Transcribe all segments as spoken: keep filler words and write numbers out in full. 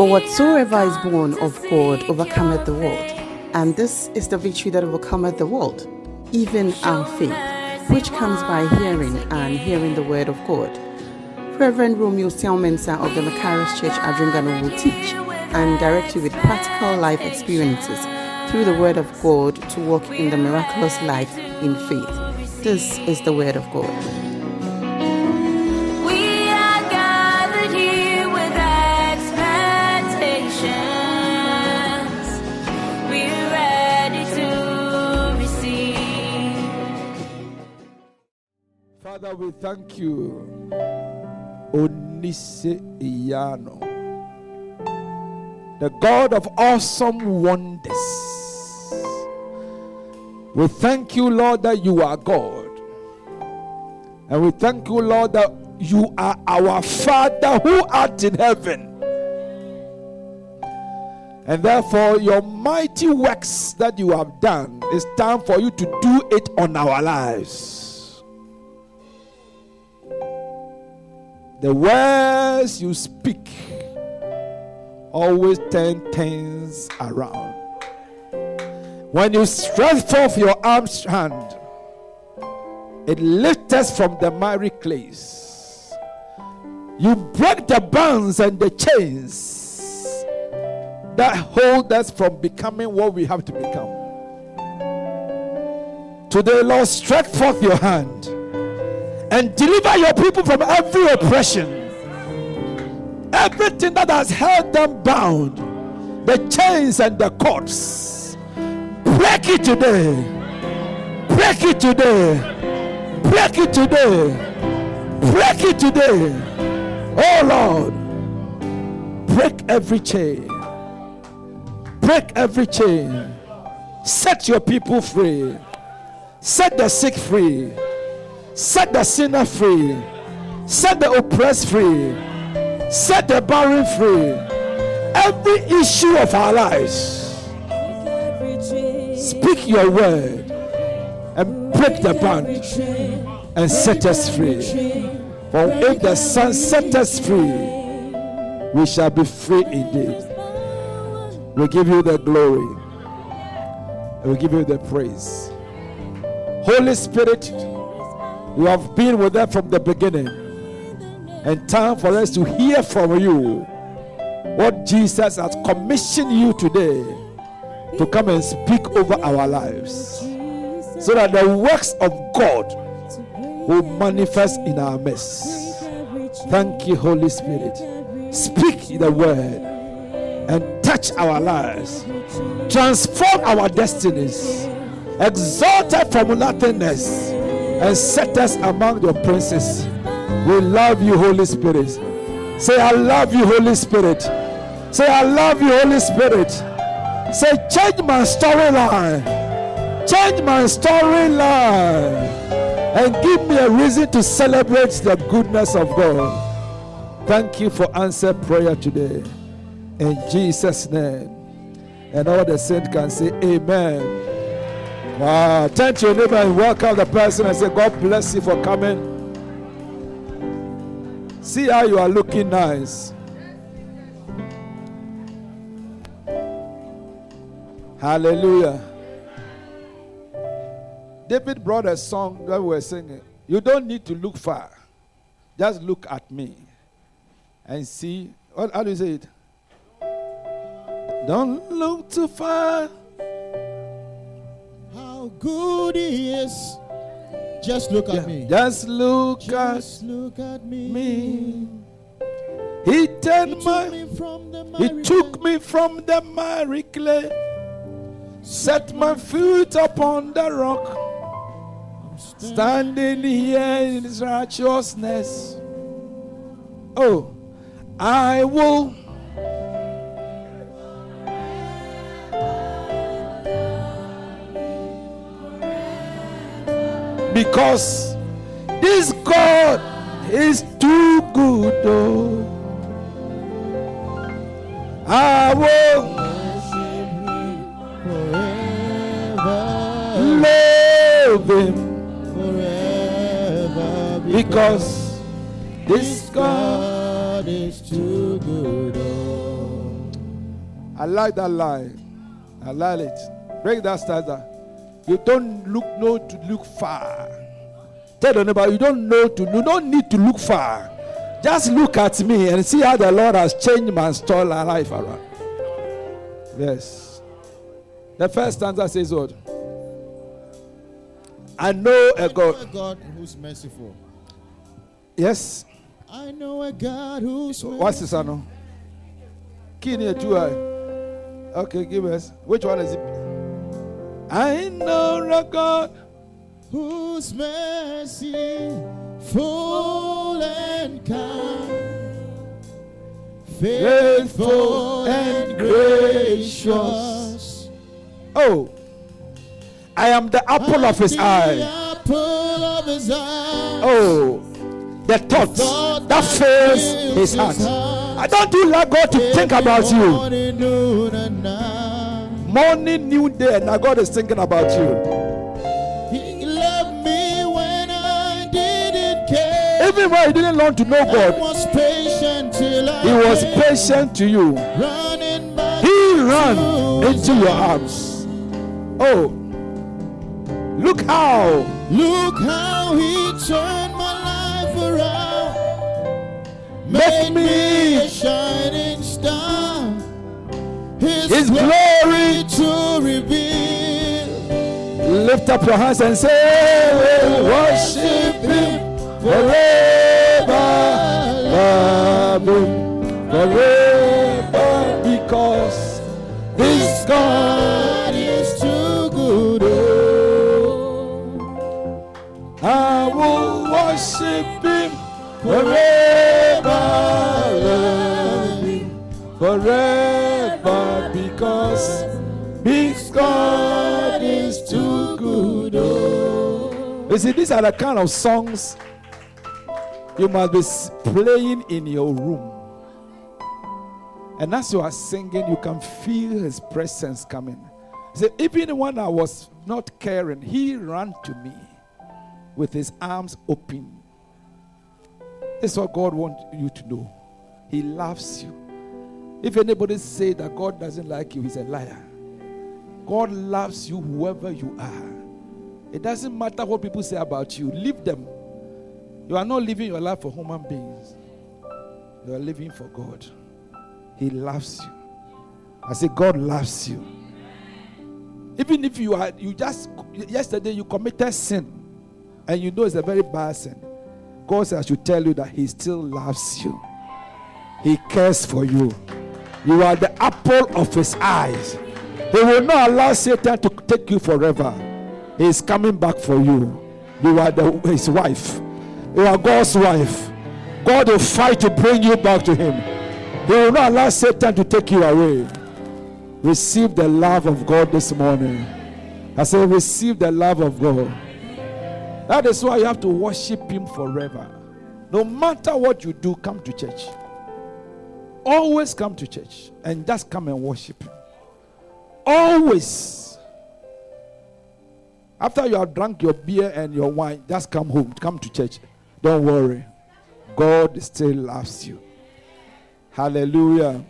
For whatsoever is born of God overcometh the world. And this is the victory that overcometh the world, even our faith, which comes by hearing, and hearing the word of God. Reverend Romeo Selmensa of the Macarius Church Adringano will teach and direct you with practical life experiences through the word of God to walk in the miraculous life in faith. This is the word of God. Father, we thank you, Onise Iyano, the God of awesome wonders. We thank you, Lord, that you are God. And we thank you, Lord, that you are our Father who art in heaven. And therefore, your mighty works that you have done, it's time for you to do it on our lives. The words you speak always turn things around. When you stretch forth your arm's hand, it lifts us from the miry clays. You break the bonds and the chains that hold us from becoming what we have to become. Today, Lord, stretch forth your hand and deliver your people from every oppression, everything that has held them bound, the chains and the cords. Break it today. Break it today. Break it today. Break it today. Oh Lord, break every chain. Break every chain. Set your people free. Set the sick free. Set the sinner free. Set the oppressed free. Set the barren free. Every issue of our lives, speak your word and break the bond and set us free. For if the Son set us free, we shall be free indeed. We give you the glory and we give you the praise. Holy Spirit, you have been with us from the beginning, and time for us to hear from you what Jesus has commissioned you today to come and speak over our lives, so that the works of God will manifest in our midst. Thank you, Holy Spirit. Speak the word and touch our lives, transform our destinies, exalt us from nothingness, and set us among your princes. We love you, Holy Spirit. Say, I love you, Holy Spirit. Say, I love you, Holy Spirit. Say, change my storyline. Change my storyline. And give me a reason to celebrate the goodness of God. Thank you for answered prayer today. In Jesus' name. And all the saints can say, amen. Wow. Turn to your neighbor and welcome the person and say, God bless you for coming. See how you are looking nice. Hallelujah. David brought a song that we were singing. You don't need to look far. Just look at me and see. What, how do you say it? Don't look too far. How good he is. Just look at Yeah, me. Just look Just at look at me. me. He turned He my took me from the He miry took clay. me from the miry clay, set my feet upon the rock, standing here in his righteousness. Oh, I will because this God is too good, oh. I will love him forever because this God God is too good. Oh. I like that line. I like it. Break that stanza. You don't look know to look far. Tell your neighbor, you don't know to you don't need to look far. Just look at me and see how the Lord has changed my story life around. Yes. The first stanza says what? I know a God. a God who's merciful. Yes. I know a God who's merciful. What's this one? Kini two eye. Okay, give us. Which one is it? I know a God whose mercy full and kind, faithful and gracious. Oh, I am the apple of his eye. Apple of his eye. Oh, the thoughts Thought that fills his heart. I don't do like God to think about you. Morning, noon, and night. Morning, new day, and now God is thinking about you. He loved me when I didn't care. Even when you didn't learn to know I God, was patient till I he was came. patient to you. Running back He ran to into your arms. Oh, look how. Look how he turned my life around. Make Made me me a shining star. His, his glory. to reveal. Lift up your hands and say, worship him forever. Love him forever, because this God is too good. I will worship him forever, love him forever, because this God is too good. You see, these are the kind of songs you must be playing in your room. And as you are singing, you can feel his presence coming. See, even when I was not caring, he ran to me with his arms open. This is what God wants you to know. He loves you. If anybody say that God doesn't like you, he's a liar. God loves you whoever you are. It doesn't matter what people say about you. Leave them. You are not living your life for human beings. You are living for God. He loves you. I say God loves you. Even if you are, you just, yesterday you committed sin, and you know it's a very bad sin, God says I should tell you that he still loves you. He cares for you. You are the apple of his eyes. He will not allow Satan to take you forever. He is coming back for you. You are the, his wife. You are God's wife. God will fight to bring you back to him. He will not allow Satan to take you away. Receive the love of God this morning. I say receive the love of God. That is why you have to worship him forever. No matter what you do, come to church. Always come to church and just come and worship him. Always. After you have drunk your beer and your wine, just come home. Come to church. Don't worry. God still loves you. Hallelujah.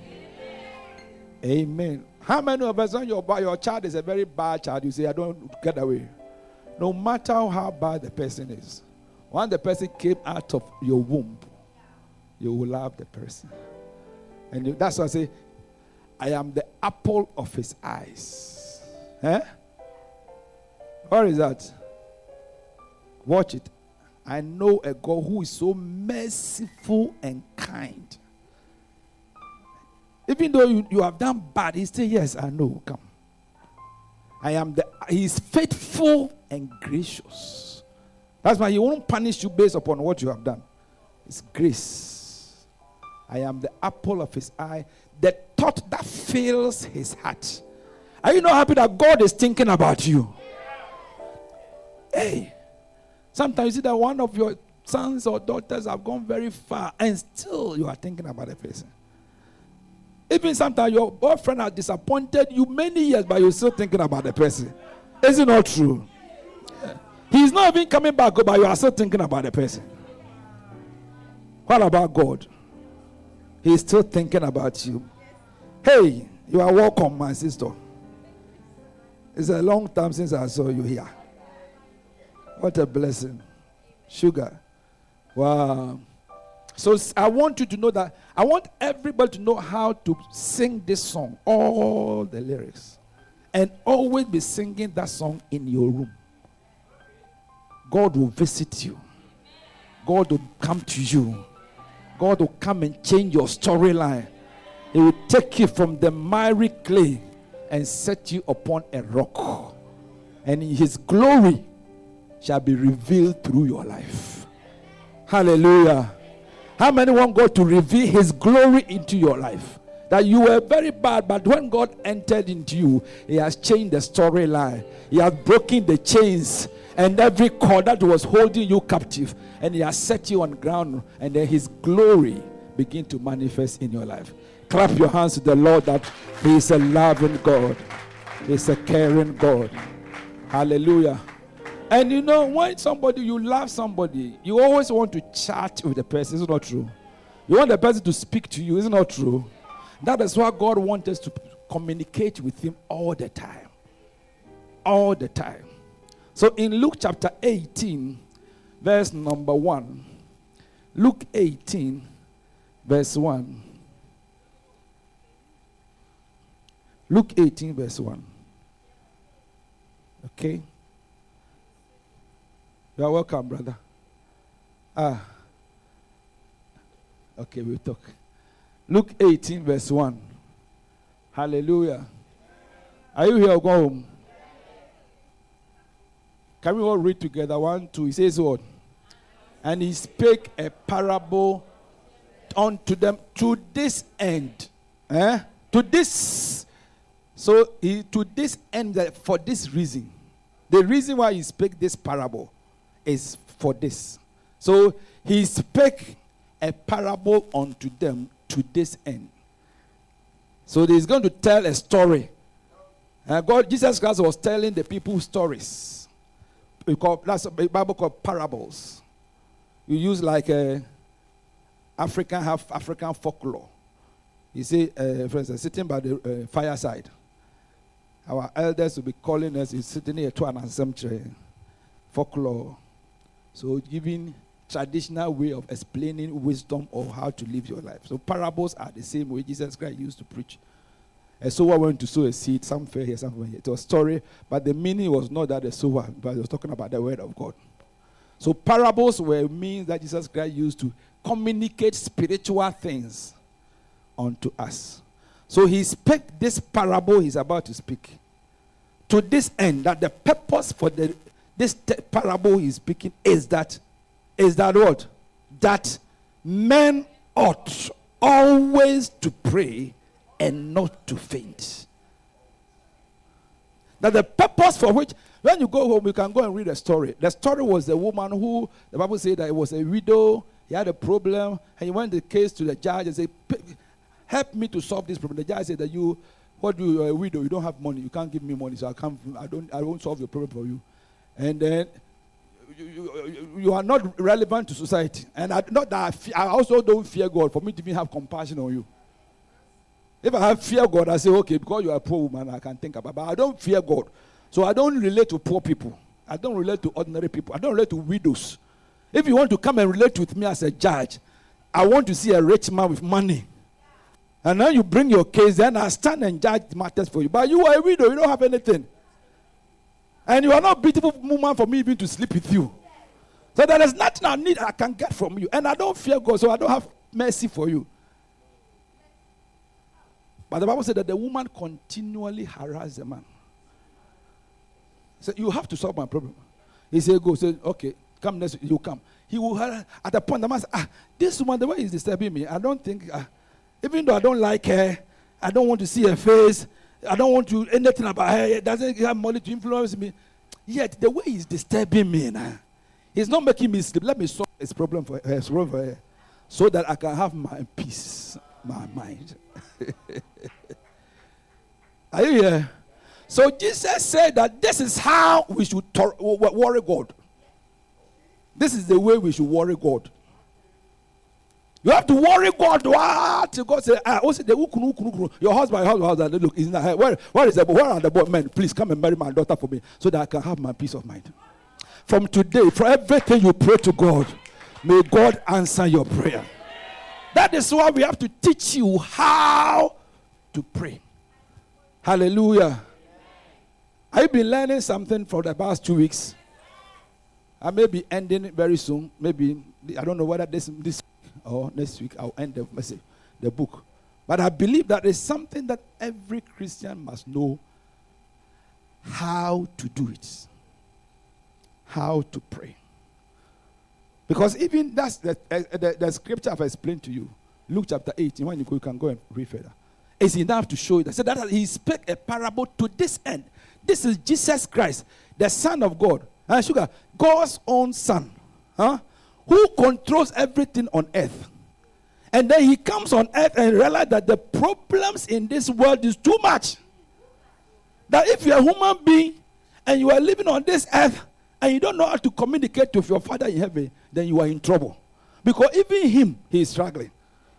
Amen. How many of us, when your, your child is a very bad child, you say, I don't get away. No matter how bad the person is, when the person came out of your womb, you will love the person. And you, that's why I say, I am the apple of his eyes. Eh? What is that? Watch it. I know a God who is so merciful and kind. Even though you, you have done bad, he says, yes, I know, come. I am the, he is faithful and gracious. That's why he won't punish you based upon what you have done. It's grace. I am the apple of his eye, the thought that fills his heart. Are you not happy that God is thinking about you? Hey, sometimes you see that one of your sons or daughters have gone very far and still you are thinking about the person. Even sometimes your boyfriend has disappointed you many years, but you're still thinking about the person. Is it not true? Yeah. He's not even coming back, but you are still thinking about the person. What about God? He's still thinking about you. Hey, You are welcome, my sister. It's a long time since I saw you here. What a blessing. Sugar. Wow. So I want you to know that, I want everybody to know how to sing this song, all the lyrics, and always be singing that song in your room. God will visit you. God will come to you. God will come and change your storyline. He will take you from the miry clay and set you upon a rock. And his glory shall be revealed through your life. Hallelujah. How many want God to reveal his glory into your life? That you were very bad, but when God entered into you, he has changed the storyline. He has broken the chains and every cord that was holding you captive, and he has set you on ground, and then his glory begin to manifest in your life. Clap your hands to the Lord that he is a loving God. He is a caring God. Hallelujah. And you know, when somebody, you love somebody, you always want to chat with the person. Isn't that true? You want the person to speak to you. Isn't that true? That is why God wants us to communicate with him all the time. All the time. So in Luke chapter eighteen, verse number one. Luke eighteen, verse one. Luke eighteen, verse one. Okay. You are welcome, brother. Ah. Okay, we'll talk. Luke eighteen, verse one. Hallelujah. Are you here or go home? Can we all read together? One, two. He says what? And he spake a parable unto them to this end. Eh? To this. So he, to this end, that for this reason. The reason why he spake this parable is for this. So he spake a parable unto them to this end. So he's going to tell a story. Uh, God, Jesus Christ was telling the people stories. We call, that's a Bible called parables. You use like a African, half African folklore. You see, uh, for instance, sitting by the uh, fireside. Our elders will be calling us, is sitting here to an assembly, folklore. So giving traditional way of explaining wisdom or how to live your life. So parables are the same way Jesus Christ used to preach. A sower went to sow a seed, some fell here, some fell here. It was a story, but the meaning was not that the sower, but it was talking about the word of God. So parables were means that Jesus Christ used to communicate spiritual things unto us. So he spake this parable he's about to speak. To this end, that the purpose for the this te- parable he's speaking is that, is that what? That men ought always to pray and not to faint. That the purpose for which, when you go home, you can go and read a story. The story was the woman who, the Bible said that it was a widow, he had a problem, and he went the case to the judge and said, help me to solve this problem. The judge said that you, what do you, a widow, you don't have money, you can't give me money, so I can't, I don't, I won't solve your problem for you. And then, you, you, you are not relevant to society. And I, not that I, fear, I also don't fear God for me to even have compassion on you. If I have fear God, I say, okay, because you are a poor woman, I can think about it. But I don't fear God. So I don't relate to poor people. I don't relate to ordinary people. I don't relate to widows. If you want to come and relate with me as a judge, I want to see a rich man with money. And then you bring your case, then I stand and judge matters for you. But you are a widow, you don't have anything. And you are not a beautiful woman for me even to sleep with you. So there is nothing I need I can get from you. And I don't fear God, so I don't have mercy for you. But the Bible said that the woman continually harassed the man. So you have to solve my problem. He said, go. Say, okay, come next week. You come. He will harass. At the point, the man said, ah, this woman, the way he's disturbing me, I don't think, uh, even though I don't like her, I don't want to see her face, I don't want to anything about her, it doesn't have money to influence me. Yet, the way he's disturbing me now, he's not making me sleep. Let me solve his problem for her, his problem for her, so that I can have my peace, my mind. Are you here? So Jesus said that this is how we should tor- worry God. This is the way we should worry God. You have to worry God. What? God say, ah, also the your husband, your husband, look, isn't that, where, where is the where are the boy men? Please come and marry my daughter for me so that I can have my peace of mind. From today, for everything you pray to God, may God answer your prayer. That is why we have to teach you how to pray. Hallelujah. I've been learning something for the past two weeks. I may be ending very soon. Maybe, I don't know whether this this or next week I'll end the message, the book. But I believe that it's something that every Christian must know how to do it. How to pray. Because even that's the, uh, the, the scripture I've explained to you, Luke chapter eighteen, when you go, you can go and read further. It's enough to show you that. So that he spake a parable to this end. This is Jesus Christ, the Son of God. And sugar, God's own Son. Huh? Who controls everything on earth. And then he comes on earth and realizes that the problems in this world is too much. That if you're a human being and you are living on this earth and you don't know how to communicate with your Father in heaven, then you are in trouble. Because even him, he is struggling.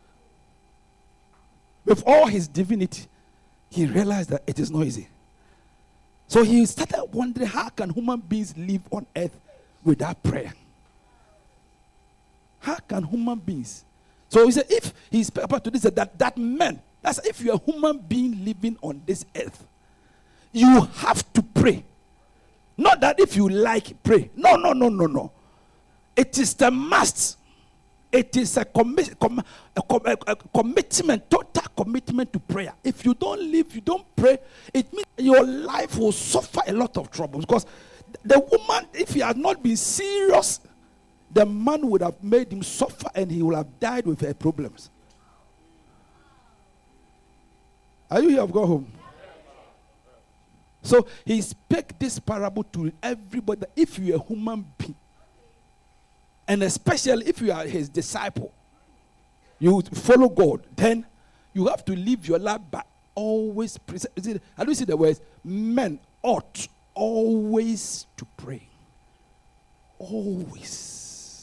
With all his divinity, he realized that it is not easy. So he started wondering, how can human beings live on earth without prayer? How can human beings? So he said, if he's about to this, that that man, that's if you're a human being living on this earth, you have to pray. Not that if you like, pray. No, no, no, no, no. It is the must. It is a, commi- com- a, com- a commitment, total commitment to prayer. If you don't live, you don't pray, it means your life will suffer a lot of troubles. Because the woman, if he had not been serious, the man would have made him suffer and he would have died with her problems. Are you here? I've got home. So he spake this parable to everybody that if you're a human being, and especially if you are his disciple, you follow God, then you have to live your life by always pray. How do you see the words? Men ought always to pray. Always.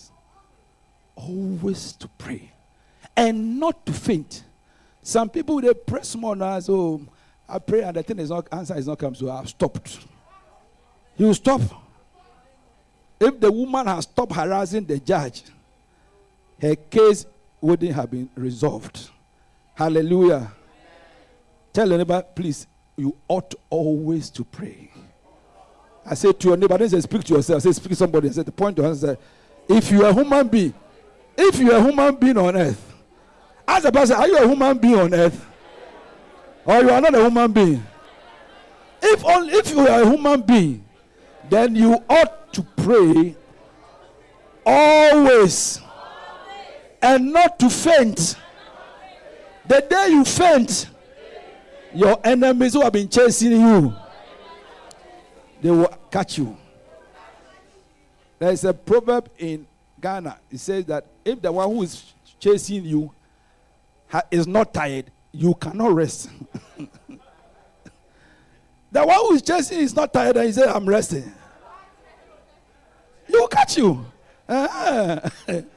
Always to pray. And not to faint. Some people, they pray small now, so I pray and the thing is not, answer is not come, so I've stopped. You stop. If the woman has stopped harassing the judge, her case wouldn't have been resolved. Hallelujah. Tell your neighbor, please, you ought always to pray. I say to your neighbor, I didn't say speak to yourself, I say speak to somebody. I said the point to answer, if you are a human being, if you are a human being on earth, ask the person, are you a human being on earth? Or you are not a human being? If only if you are a human being, then you ought to pray always and not to faint. The day you faint, your enemies who have been chasing you, they will catch you. There is a proverb in Ghana. It says that if the one who is chasing you ha- is not tired, you cannot rest. The one who is chasing is not tired and he says, I'm resting. He will catch you. Uh-huh.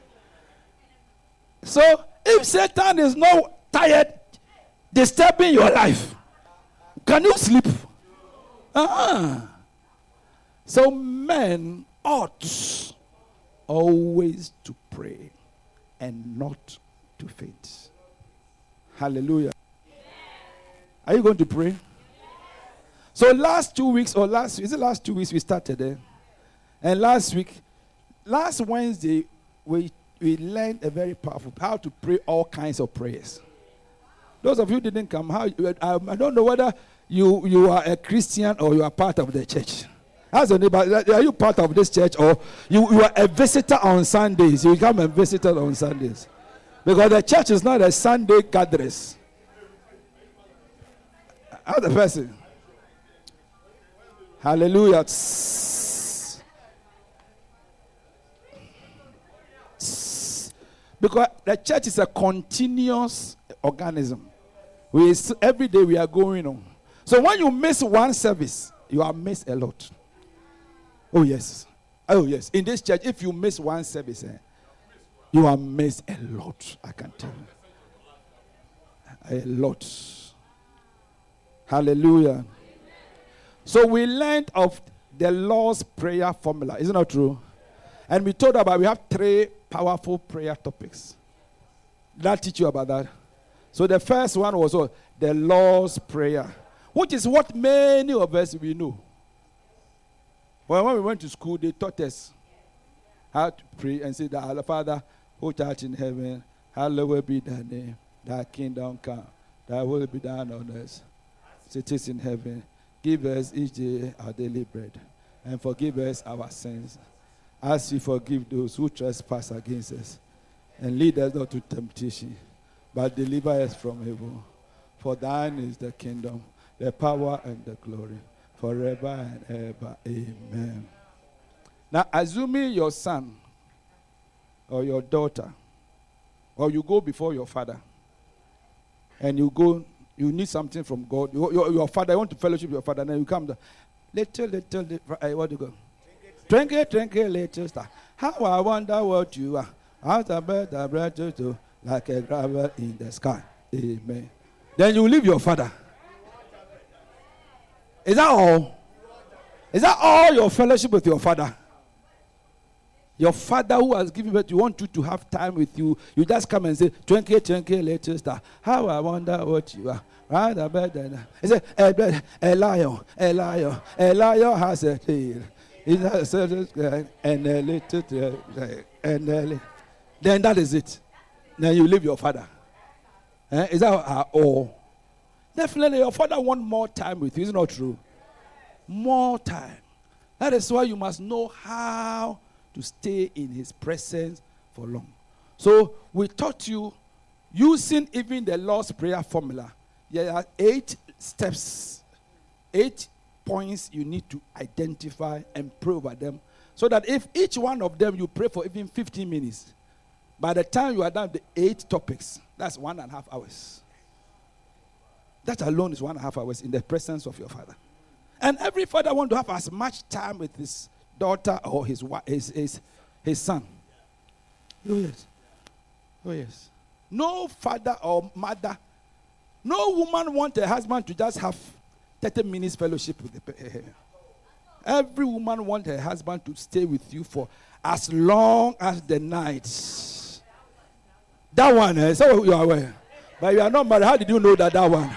So if Satan is not tired, disturbing your life, can you sleep? Uh-huh. So men ought always to pray and not to faint. Hallelujah. Are you going to pray? So last two weeks, or last, is it last two weeks we started there? And last week, last Wednesday, we, we learned a very powerful, how to pray all kinds of prayers. Those of you who didn't come, how I, I don't know whether you, you are a Christian or you are part of the church. Ask your neighbor, are you part of this church or you, you are a visitor on Sundays? You come and visit on Sundays. Because the church is not a Sunday gathering. Ask the person. Hallelujah. Because the church is a continuous organism. We, every day we are going on. So when you miss one service, you have missed a lot. Oh yes. Oh yes. In this church, if you miss one service, eh, You have missed a lot, I can tell you. A lot. Hallelujah. So we learned of the Lord's Prayer formula. Isn't that true? And we told about we have three powerful prayer topics. Did I teach you about that? So the first one was oh, the Lord's Prayer, which is what many of us we know. Well, when we went to school, they taught us how to pray and say that, Our Father, who art in heaven, hallowed be thy name, thy kingdom come, thy will be done on earth as it is in heaven. Give us each day our daily bread, and forgive us our sins, as we forgive those who trespass against us. And lead us not to temptation, but deliver us from evil. For thine is the kingdom, the power, and the glory, forever and ever. Amen. Now, assuming your son or your daughter, or you go before your father, and you go, you need something from God. Your, your, your father, you want to fellowship with your father, and then you come to, little, little, little, uh, what do you go? Twinkle, twinkle, little star. How I wonder what you are. Out of bed, the bread to do, like a gravel in the sky. Amen. Then you leave your father. Is that all? Is that all your fellowship with your father? Your father who has given birth, you want you to have time with you. You just come and say, twinkle, twinkle, little star. How I wonder what you are. Right about that. He said, a, a lion, a lion, a lion has a tail. It has a and a little and a little. Then that is it. Then you leave your father. Eh? Is that uh, all? Definitely your father wants more time with you. Is it not true? More time. That is why you must know how to stay in his presence for long. So we taught you using even the Lord's Prayer formula. There are eight steps, eight points you need to identify and pray over them. So that if each one of them you pray for even fifteen minutes, by the time you are done with the eight topics, that's one and a half hours. That alone is one and a half hours in the presence of your father. And every father wants to have as much time with his daughter or his his his, his son. Oh yes. Oh yes. No father or mother, no woman wants a husband to just have thirty minutes fellowship with the parent. Every woman wants her husband to stay with you for as long as the night. That one, eh? So you are aware. But you are not married. How did you know that that one?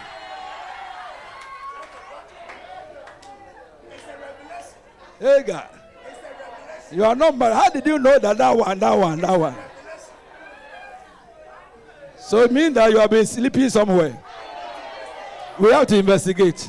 Hey, God. You are not married. How did you know that that one, that one, that one? So it means that you have been sleeping somewhere. We have to investigate.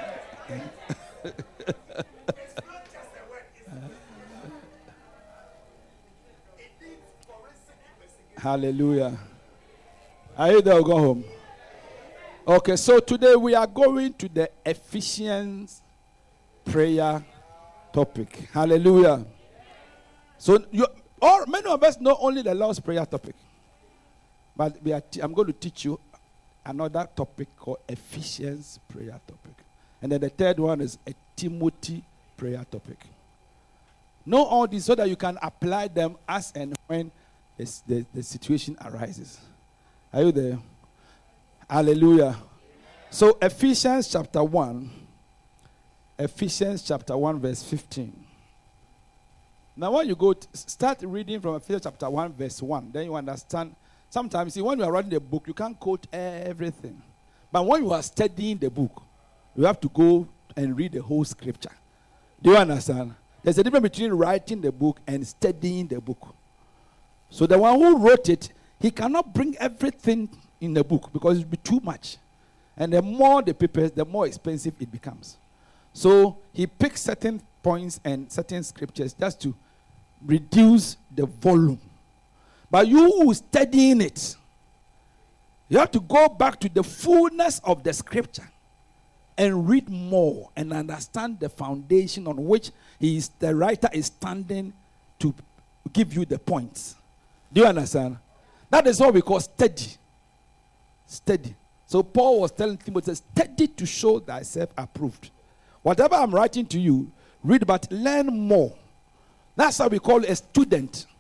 Hallelujah. Are you there or go home? Okay, so today we are going to the Ephesians prayer topic. Hallelujah. So you, or many of us know only the Lord's Prayer topic. But we are t- I'm going to teach you another topic called Ephesians prayer topic. And then the third one is a Timothy prayer topic. Know all this so that you can apply them as and when the, the situation arises. Are you there? Hallelujah. So Ephesians chapter one. Ephesians chapter one verse fifteen. Now when you go, to start reading from Ephesians chapter one verse one, then you understand. Sometimes, see, when you are writing the book, you can't quote everything. But when you are studying the book, you have to go and read the whole scripture. Do you understand? There's a difference between writing the book and studying the book. So the one who wrote it, he cannot bring everything in the book because it will be too much. And the more the papers, the more expensive it becomes. So he picks certain points and certain scriptures just to reduce the volume. But you who studying it, you have to go back to the fullness of the scripture and read more and understand the foundation on which he is, the writer is standing to give you the points. Do you understand? That is what we call study. Study. So Paul was telling Timothy, study to show thyself approved. Whatever I'm writing to you, read but learn more. That's how we call a student.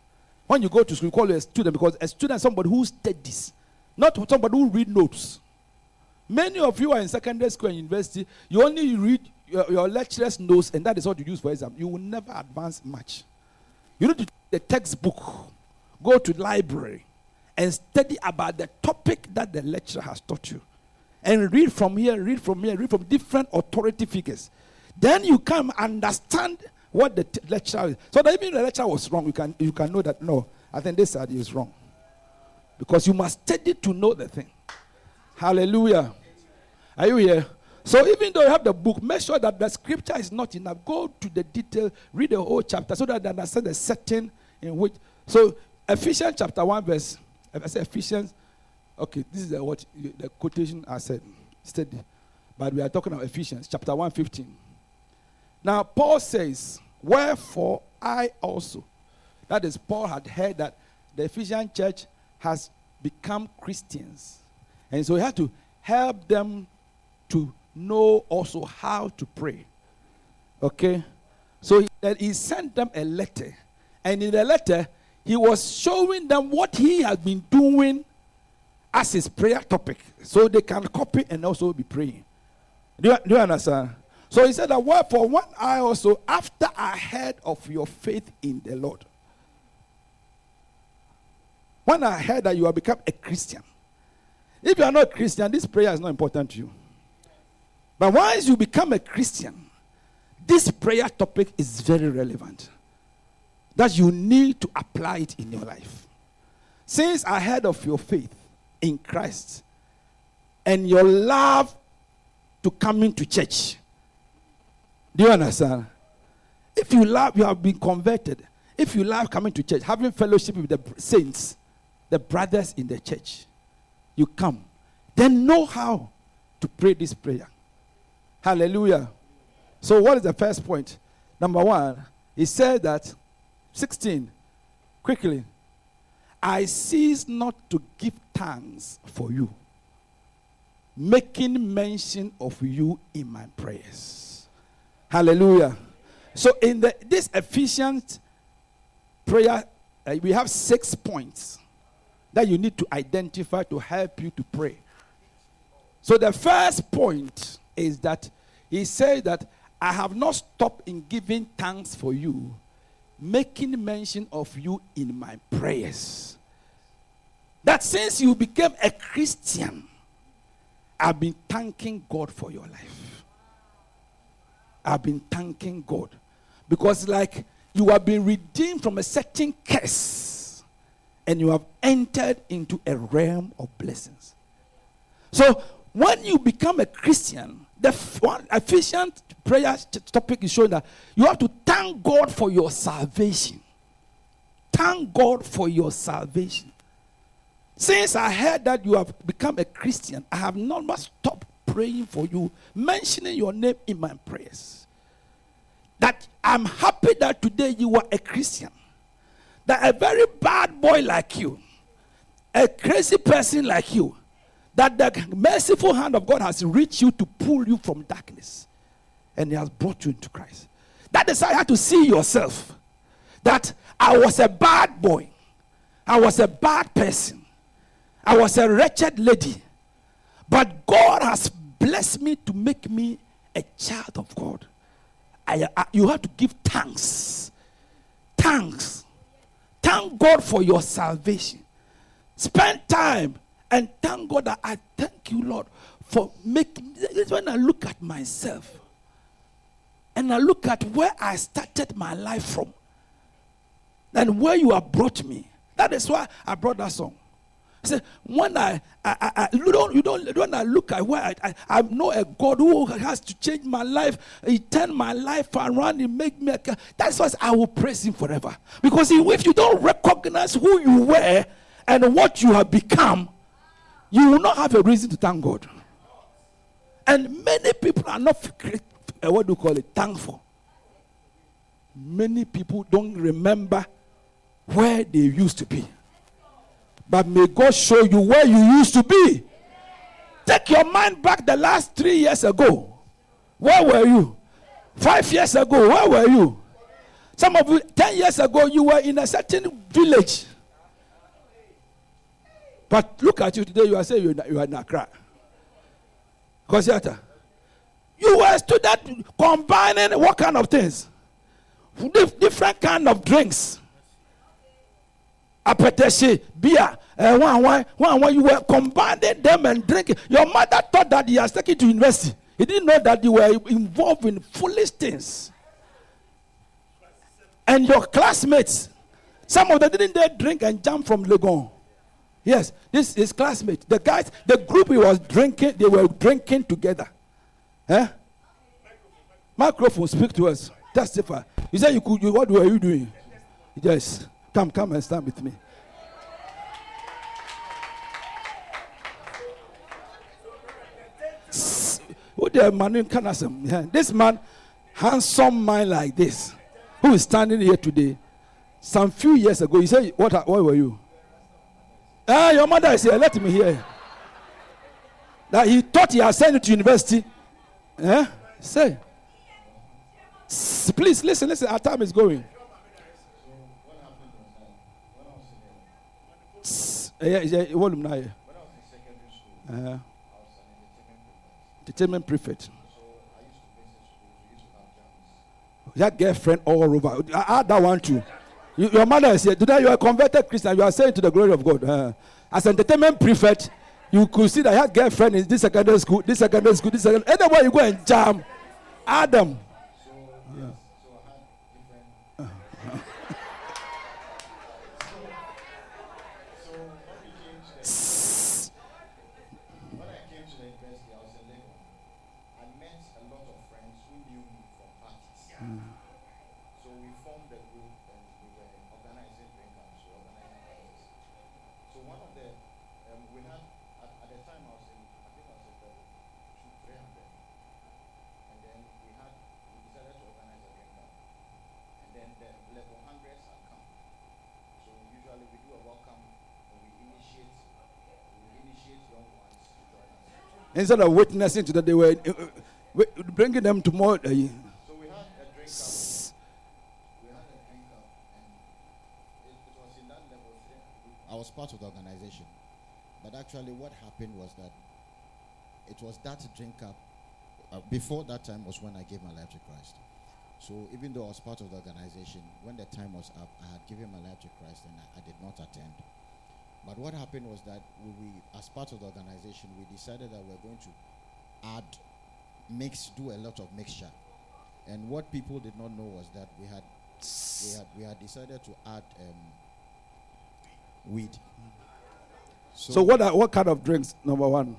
When you go to school, you call you a student because a student is somebody who studies, not somebody who read notes. Many of you are in secondary school and university. You only read your, your lecturer's notes, and that is what you use for exam. You will never advance much. You need to take the textbook, go to the library, and study about the topic that the lecturer has taught you. And read from here, read from here, read from different authority figures. Then you can understand what the t- lecturer is. So that even the lecturer was wrong, you can, you can know that, no, I think this idea is wrong. Because you must study to know the thing. Hallelujah. Are you here? So even though you have the book, make sure that the scripture is not enough. Go to the detail, read the whole chapter so that you understand the setting in which. So Ephesians chapter one verse, I say Ephesians, okay, this is the, what the quotation I said, study. But we are talking about Ephesians chapter one fifteen. Now Paul says, wherefore I also, that is Paul had heard that the Ephesian church has become Christians. And so he had to help them to know also how to pray. Okay? So he, he sent them a letter. And in the letter, he was showing them what he had been doing as his prayer topic. So they can copy and also be praying. Do you, do you understand? So he said that, wherefore, when I also, after I heard of your faith in the Lord, when I heard that you have become a Christian, if you are not a Christian, this prayer is not important to you. But once you become a Christian, this prayer topic is very relevant. That you need to apply it in your life. Since I heard of your faith in Christ and your love to come into church. Do you understand? If you love, you have been converted. If you love coming to church, having fellowship with the saints, the brothers in the church, you come. Then know how to pray this prayer. Hallelujah. So what is the first point? Number one, he said that, sixteen, quickly, I cease not to give thanks for you, making mention of you in my prayers. Hallelujah. So in the this Ephesians prayer, uh, we have six points that you need to identify to help you to pray. So the first point is that he said that I have not stopped in giving thanks for you, making mention of you in my prayers. That since you became a Christian, I've been thanking God for your life. I've been thanking God. Because like you have been redeemed from a certain curse and you have entered into a realm of blessings. So when you become a Christian, the one Ephesians prayer topic is showing that you have to thank God for your salvation. Thank God for your salvation. Since I heard that you have become a Christian, I have not stopped praying for you, mentioning your name in my prayers. That I'm happy that today you are a Christian. That a very bad boy like you, a crazy person like you, that the merciful hand of God has reached you to pull you from darkness. And he has brought you into Christ. That is how you have to see yourself. That I was a bad boy. I was a bad person. I was a wretched lady. But God has blessed me to make me a child of God. I, I, you have to give thanks. Thanks. Thank God for your salvation. Spend time and thank God that I thank you, Lord, for making. When I look at myself and I look at where I started my life from and where you have brought me, that is why I brought that song. I said, when I, I, I, I you don't, you don't, when I look at where I, I, I know a God who has to change my life, He turned my life around, He make me. A, that's why I will praise Him forever. Because if you don't recognize who you were and what you have become, you will not have a reason to thank God. And many people are not, what do you call it, thankful. Many people don't remember where they used to be. But may God show you where you used to be. Take your mind back the last three years ago. Where were you? Five years ago, where were you? Some of you, ten years ago, you were in a certain village. But look at you today, you are saying you are, you are in Accra. Kosiata. You were a student combining what kind of things? Different kind of drinks. Apetite, beer, uh, one, one, one, one. You were combining them and drinking. Your mother thought that you has taken to university. He didn't know that you were involved in foolish things. And your classmates, some of them didn't dare drink and jump from Legon. Yes, this is classmate. The guys, the group he was drinking, they were drinking together. Eh? Microphone, speak to us. Testify. You said you could. You, what were you doing? Yes. Come, come and stand with me. What the man can ask him? This man, handsome man like this, who is standing here today, some few years ago, you said, what, what were you? Ah, your mother is here. Let me hear. That he thought he had sent you to university. Eh? Say. S- please listen, listen. Our time is going. S- yeah, yeah, volume now. Uh, entertainment prefect. That girlfriend all over. I had that one too. You, your mother is here. Today you are a converted Christian. You are saying to the glory of God. Uh, as an entertainment prefect, you could see that your girlfriend is this secondary school, this secondary school, this secondary. Anywhere you go and jam, Adam. Yeah. Instead of witnessing to that, they were uh, uh, bringing them to more. Uh, so we had a drink up. We had a drink up, and it, it was in that level. I was part of the organization, but actually, what happened was that it was that drink up. Uh, before that time was when I gave my life to Christ. So even though I was part of the organization, when the time was up, I had given my life to Christ, and I, I did not attend. But what happened was that we, we, as part of the organization, we decided that we we're going to add, mix, do a lot of mixture. And what people did not know was that we had, we had, we had decided to add um, weed. So, so what are, what kind of drinks? Number one.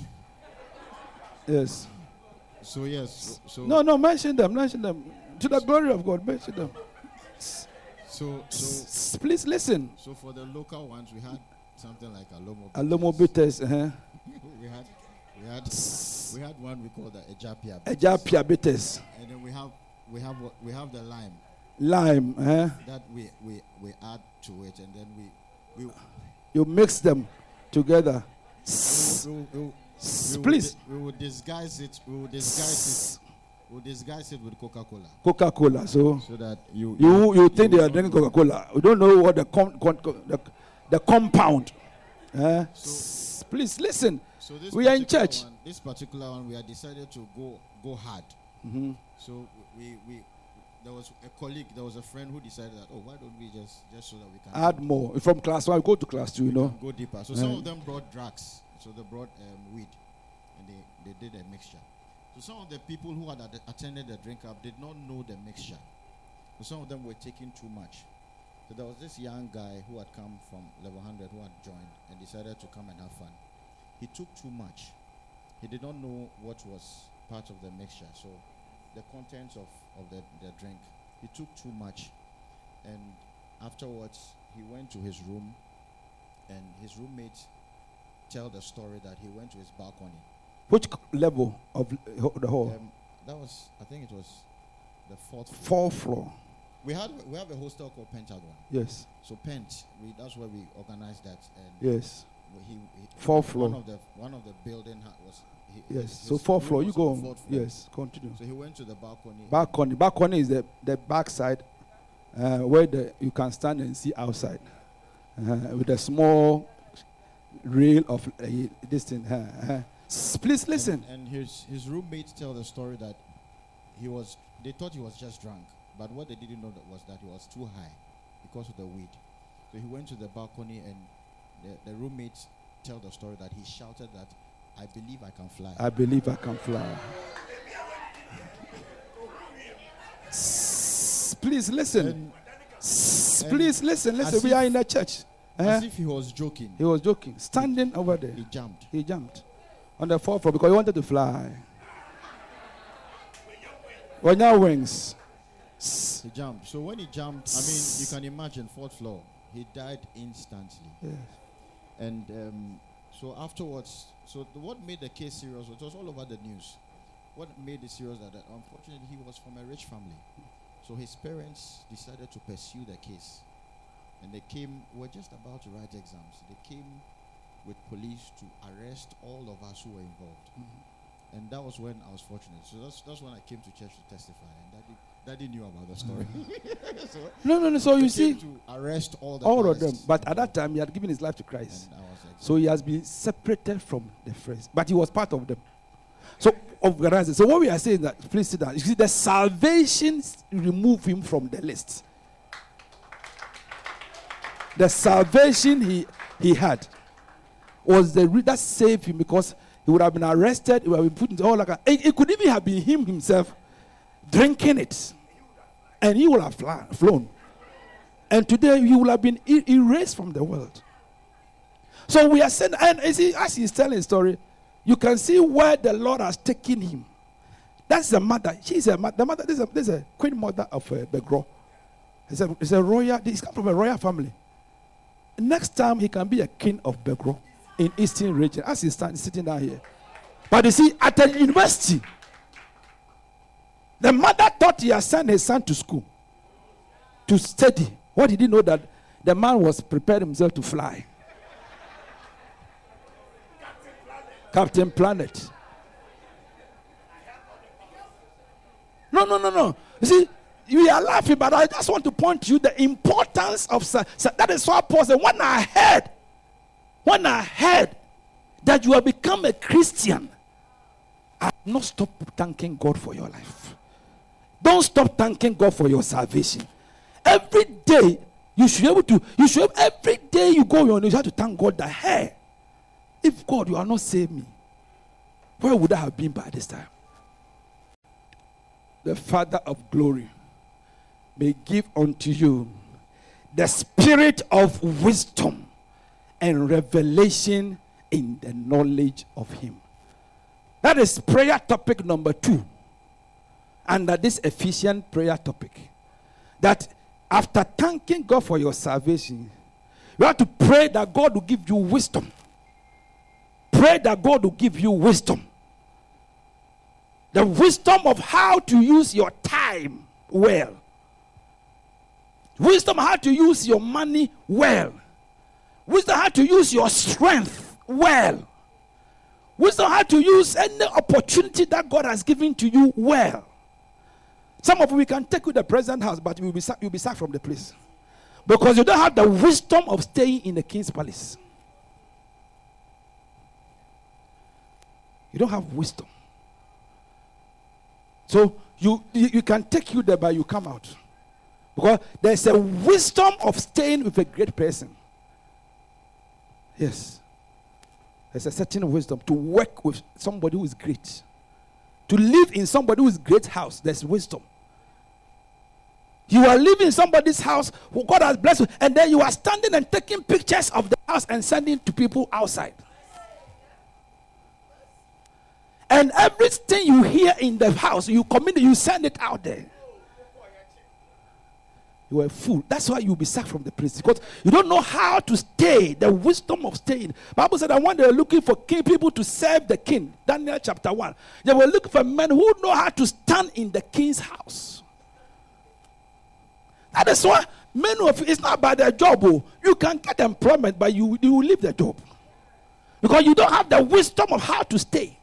Yes. So yes. So, so no, no. Mention them. Mention them. To the glory of God. Mention them. So, so please listen. So for the local ones, we had something like Alomo. Alomo bitters. Uh-huh. we had, we had, we had one we call the Ejapia. Ejapia bitters. And then we have, we have, we have the lime. Lime. Uh-huh. That we, we, we add to it, and then we, we. You mix them together. We, we, we, we, we please. Would, we will disguise it. We will disguise it. We'll disguise it with Coca-Cola. Coca-Cola, so so that you you you, you think you they are drinking Coca-Cola. We don't know what the com, com, com, the, the compound. Uh, so, please listen. So this we are in church. One, this particular one, we had decided to go go hard. Mm-hmm. So we we there was a colleague, there was a friend who decided that, oh, why don't we just just so that we can add more from class one, we go to class two, you know. Go deeper. So uh, some of them brought drugs. So they brought um, weed, and they they did a mixture. So some of the people who had ad- attended the drink up did not know the mixture. So some of them were taking too much. So there was this young guy who had come from level one hundred who had joined and decided to come and have fun. He took too much. He did not know what was part of the mixture. So the contents of, of the, the drink, he took too much. And afterwards, he went to his room, and his roommate tell the story that he went to his balcony. Which level of the hall? Um, that was, I think it was the fourth floor. Fourth floor. We had we have a hostel called Pentagon. Yes. So Pent, we that's where we organized that. And yes. He, he, fourth floor. One of the one of the building ha- was. He, yes. His, so fourth floor. You go. Floor. Yes. Continue. So he went to the balcony. Balcony. Balcony is the the back side uh, where the, you can stand and see outside uh, with a small rail of uh, this thing. Uh, uh. Please listen. And, and his, his roommates tell the story that he was, they thought he was just drunk, but what they didn't know that was that he was too high because of the weed. So he went to the balcony, and the, the roommates tell the story that he shouted that, "I believe I can fly." I believe I can fly. Please listen. And, Please listen. Listen. We are in the church. As uh, if he was joking. He was joking. Standing over there. He jumped. He jumped on the fourth floor because he wanted to fly. On your wings. He jumped. So when he jumped, I mean, you can imagine, fourth floor. He died instantly. Yes. And um, so afterwards, so the, what made the case serious, it was all over the news. What made it serious that, that unfortunately he was from a rich family. So his parents decided to pursue the case. And they came, were just about to write exams. They came with police to arrest all of us who were involved. Mm-hmm. And that was when I was fortunate. So that's that's when I came to church to testify. And Daddy, Daddy knew about the story. Mm-hmm. so no, no, no. So you see, to arrest all the all of them. But at that time, he had given his life to Christ. Like, so he has been separated from the friends. But he was part of them. So organized. So what we are saying that, please sit down. You see, the salvation removed him from the list. The salvation he he had was the that saved him, because he would have been arrested. He would have been put into all like a, it, it could even have been him himself drinking it, and he would have fly, flown. And today he would have been er- erased from the world. So we are saying, and as, he, as he's telling a story, you can see where the Lord has taken him. That's the mother. She's a mother. The mother. This is a, this is a queen mother of uh, Begro. It's a, it's a royal. He's come from a royal family. Next time he can be a king of Begro in Eastern region, as he's standing, sitting down here. But you see, at a university, the mother thought he had sent his son to school to study. What did he know? That the man was preparing himself to fly. Captain Planet. No, no, no, no. You see, we are laughing, but I just want to point to you the importance of sa- sa- that is why Paul said, when I heard, when I heard that you have become a Christian, I have not stopped thanking God for your life. Don't stop thanking God for your salvation. Every day you should be able to, you should every day you go on your knees, you have to thank God that, hey, if God, you are not saved me, where would I have been by this time? The Father of glory may give unto you the spirit of wisdom and revelation in the knowledge of him. That is prayer topic number two under this Ephesian prayer topic. That after thanking God for your salvation, you have to pray that God will give you wisdom. Pray that God will give you wisdom. The wisdom of how to use your time well. Wisdom how to use your money well. Wisdom how to use your strength well. Wisdom how to use any opportunity that God has given to you well. Some of you, we can take you to the president's house, but you'll be, sa- you'll be sacked from the place. Because you don't have the wisdom of staying in the king's palace. You don't have wisdom. So you, you, you can take you there, but you come out. Because there's a wisdom of staying with a great person. Yes. There's a certain wisdom to work with somebody who is great. To live in somebody who is great house, there's wisdom. You are living in somebody's house who God has blessed you, and then you are standing and taking pictures of the house and sending to people outside. And everything you hear in the house, you communicate, you send it out there. You are a fool. That's why you'll be sacked from the place, because you don't know how to stay, the wisdom of staying. Bible said that when they were looking for king, people to serve the king, Daniel chapter one, they were looking for men who know how to stand in the king's house. That is why many of you, it's not about their job. Oh. You can get employment, but you, you will leave the job. Because you don't have the wisdom of how to stay.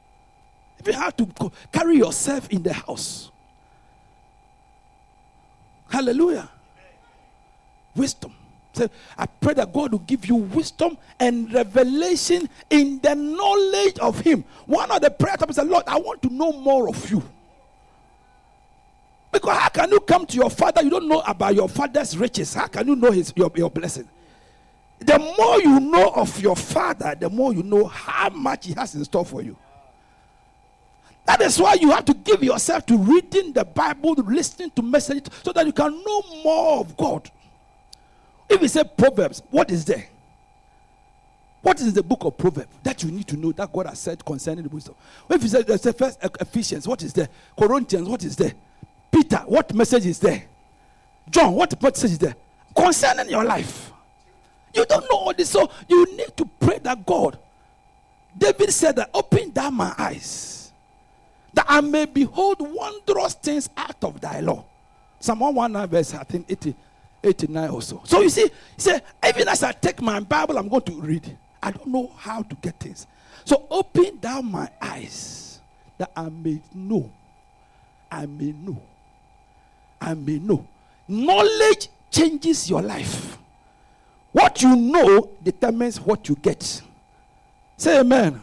If you have to carry yourself in the house. Hallelujah. Wisdom. So I pray that God will give you wisdom and revelation in the knowledge of Him. One of the prayer topics is, Lord, I want to know more of you. Because how can you come to your father? You don't know about your father's riches. How can you know his your, your blessing? The more you know of your father, the more you know how much he has in store for you. That is why you have to give yourself to reading the Bible, listening to messages, so that you can know more of God. If we say Proverbs, what is there? What is the book of Proverbs that you need to know that God has said concerning the wisdom? If you say, let's say first Ephesians, what is there? Corinthians, what is there? Peter, what message is there? John, what message is there? Concerning your life. You don't know all this, so you need to pray that God. David said that, open down my eyes, that I may behold wondrous things out of thy law. Psalm one one nine verse, I think eighty, eighty-nine or so. So you see, he said, even as I take my Bible, I'm going to read. I don't know how to get things. So open down my eyes, that I may know. I may know. I may know. Knowledge changes your life. What you know determines what you get. Say amen.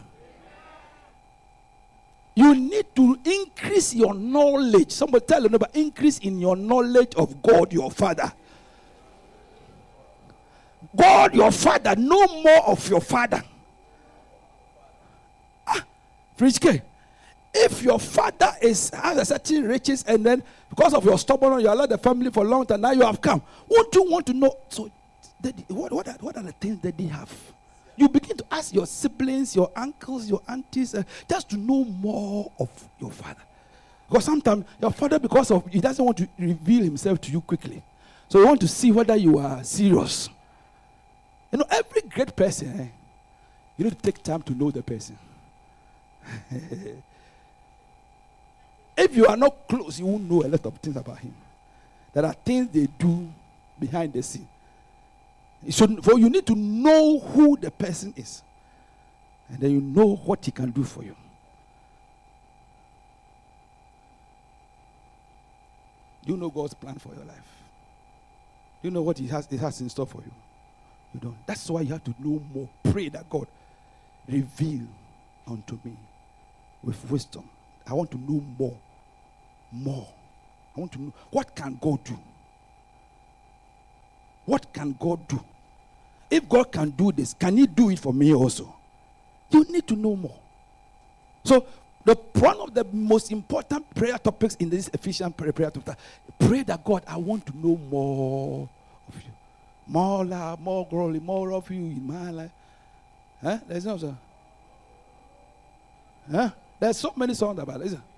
You need to increase your knowledge. Somebody tell them about increase in your knowledge of God, your Father. God, your Father. Know more of your Father. Ah, preach K. If your father is has a certain riches, and then because of your stubbornness, you allowed the family for a long time, now you have come. Won't you want to know? So, daddy, what, what, are, what are the things that they have? You begin to ask your siblings, your uncles, your aunties, uh, just to know more of your father. Because sometimes your father, because of he doesn't want to reveal himself to you quickly, so you want to see whether you are serious. You know, every great person, eh, you need to take time to know the person. If you are not close, you won't know a lot of things about him. There are things they do behind the scene. So for you need to know who the person is. And then you know what he can do for you. Do you know God's plan for your life? Do you know what he has, he has in store for you? You don't. That's why you have to know more. Pray that God reveal unto me with wisdom. I want to know more. More. I want to know, what can God do? What can God do? If God can do this, can He do it for me also? You need to know more. So, the one of the most important prayer topics in this Ephesians prayer, prayer topic, pray that God, I want to know more of you. More love, more glory, more of you in my life. Huh? There's no song. Huh? There's so many songs about it, isn't it?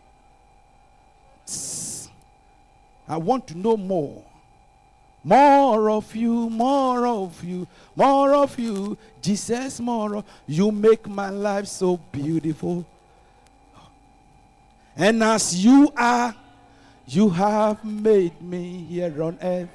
I want to know more. More of you, more of you, more of you. Jesus, more of you. Make my life so beautiful. And as you are, you have made me here on earth.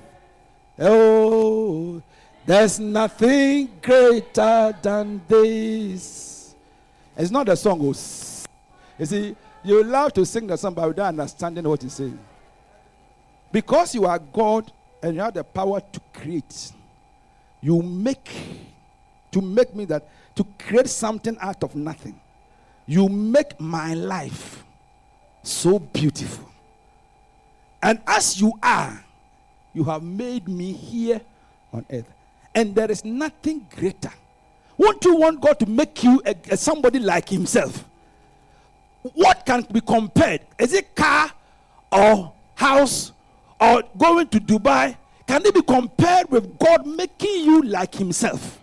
Oh, there's nothing greater than this. It's not a song. Oh, you see, you love to sing the song, but without understanding what he's saying. Because you are God and you have the power to create, you make, to make me that, to create something out of nothing. You make my life so beautiful. And as you are, you have made me here on earth. And there is nothing greater. Won't you want God to make you a, a somebody like himself? What can be compared? Is it car or house or going to Dubai? Can it be compared with God making you like himself?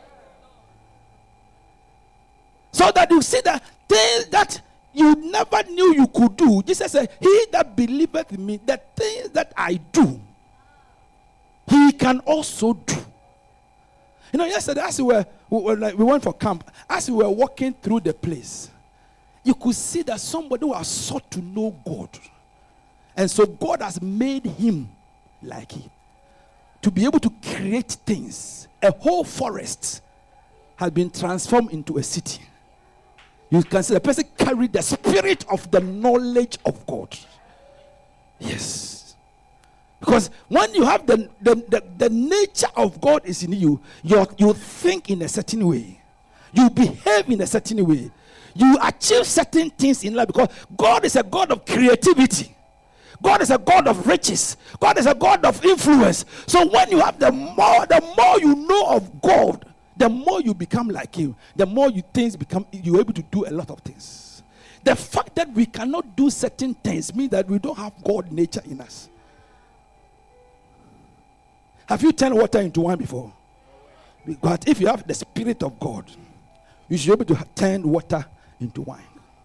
So that you see that things that you never knew you could do. Jesus said, he that believeth in me, the things that I do, he can also do. You know, yesterday as we were, we, were like, we went for camp, as we were walking through the place, you could see that somebody who has sought to know God. And so God has made him like him. To be able to create things. A whole forest has been transformed into a city. You can see the person carried the spirit of the knowledge of God. Yes. Because when you have the, the, the, the nature of God is in you, you you think in a certain way. You behave in a certain way. You achieve certain things in life because God is a God of creativity. God is a God of riches. God is a God of influence. So when you have the more, the more you know of God, the more you become like Him. The more you things become, you're able to do a lot of things. The fact that we cannot do certain things means that we don't have God nature in us. Have you turned water into wine before? But if you have the Spirit of God, you should be able to turn water into wine.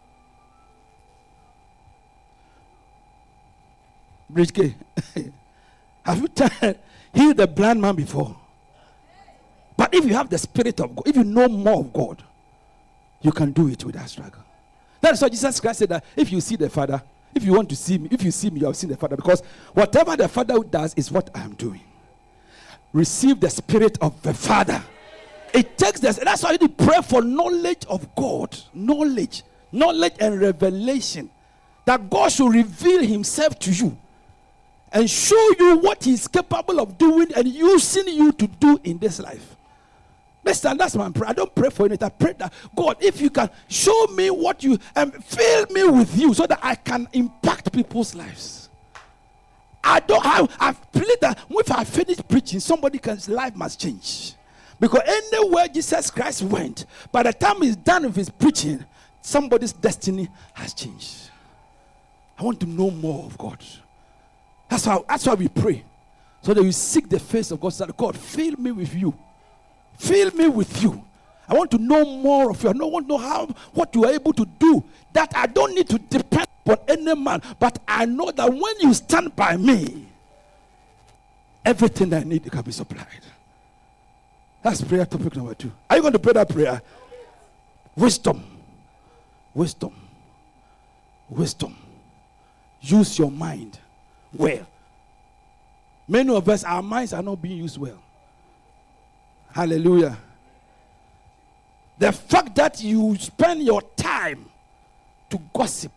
Bridge K, have you turned, healed the blind man before? But if you have the Spirit of God, if you know more of God, you can do it without struggle. That's why Jesus Christ said that if you see the Father, if you want to see me, if you see me, you have seen the Father. Because whatever the Father does is what I am doing. Receive the Spirit of the Father. It takes this. That's why you need to pray for knowledge of God. Knowledge. Knowledge and revelation. That God should reveal Himself to you. And show you what He's capable of doing and using you to do in this life. Listen, that's my prayer. I don't pray for anything. I pray that God, if you can show me what you and fill me with you so that I can impact people's lives. I don't have, I've prayed that if I finish preaching, somebody's life must change. Because anywhere Jesus Christ went, by the time He's done with His preaching, somebody's destiny has changed. I want to know more of God. That's why, that's why we pray. So that you seek the face of God. So that God, fill me with you. Fill me with you. I want to know more of you. I don't want to know how, what you are able to do. That I don't need to depend on any man. But I know that when you stand by me, everything I need can be supplied. That's prayer topic number two. Are you going to pray that prayer? Wisdom. Wisdom. Wisdom. Use your mind well. Many of us, our minds are not being used well. Hallelujah. The fact that you spend your time to gossip,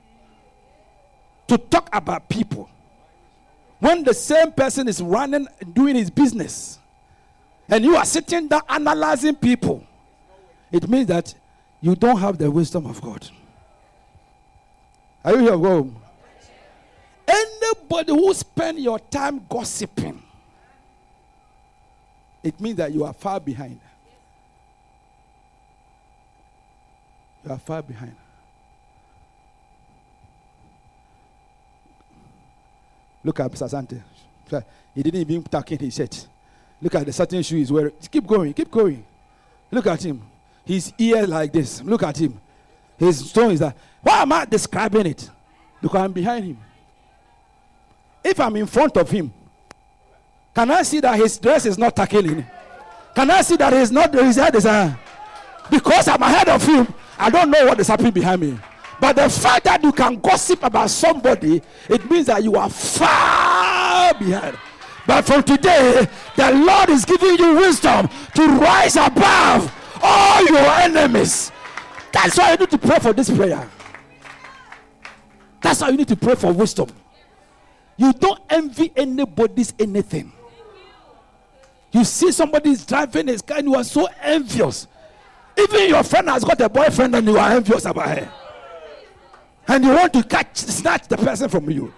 to talk about people, when the same person is running, doing his business, and you are sitting there analyzing people, it means that you don't have the wisdom of God. Are you here, go? Anybody who spend your time gossiping, it means that you are far behind. You are far behind. Look at Mister Sante. He didn't even tuck in his shirt. Look at the certain shoe he's wearing. Keep going, keep going. Look at him. His ear like this. Look at him. His stone is that. Why am I describing it? Because I'm behind him. If I'm in front of him, can I see that his dress is not tucking in? Can I see that he's not, his head is uh, because I'm ahead of him, I don't know what is happening behind me. But the fact that you can gossip about somebody, it means that you are far behind. But from today, the Lord is giving you wisdom to rise above all your enemies. That's why you need to pray for this prayer. That's why you need to pray for wisdom. You don't envy anybody's anything. You see somebody is driving his car and you are so envious. Even your friend has got a boyfriend and you are envious about her. And you want to catch, snatch the person from you.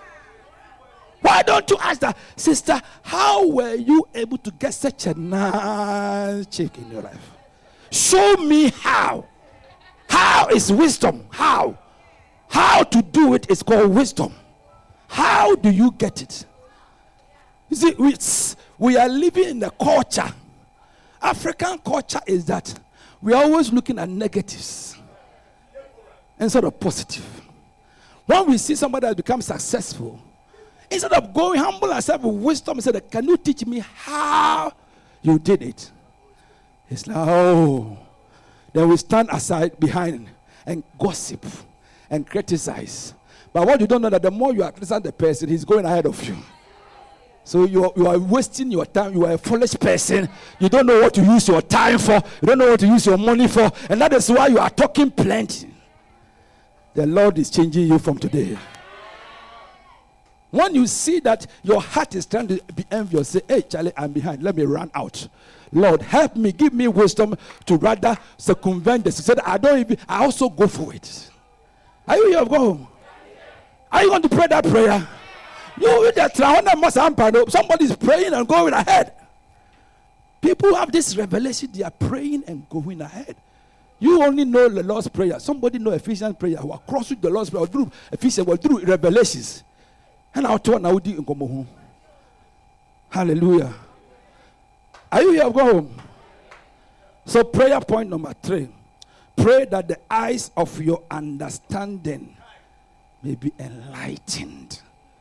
Why don't you ask that, sister, how were you able to get such a nice chick in your life? Show me how. How is wisdom? How? How to do it is called wisdom. How do you get it? You see, we, we are living in a culture. African culture is that we are always looking at negatives instead of positive. When we see somebody that becomes successful, instead of going humble ourselves with wisdom and say, can you teach me how you did it? It's like, oh. Then we stand aside behind and gossip and criticize. But what you don't know that the more you are criticizing the person, he's going ahead of you. So you are, you are wasting your time. You are a foolish person. You don't know what to use your time for. You don't know what to use your money for. And that is why you are talking plenty. The Lord is changing you from today. When you see that your heart is trying to be envious, say, hey, Charlie, I'm behind. Let me run out. Lord, help me. Give me wisdom to rather circumvent this. He said, I don't even, I also go for it. Are you here? Go home. Are you going to pray that prayer? You that somebody is praying and going ahead. People have this revelation. They are praying and going ahead. You only know the Lord's Prayer. Somebody know Ephesians prayer. Who are cross with the Lord's Prayer. Through Ephesians, well, through revelations. And I'll turn now. Hallelujah. Are you here? Go home. So prayer point number three. Pray that the eyes of your understanding may be enlightened.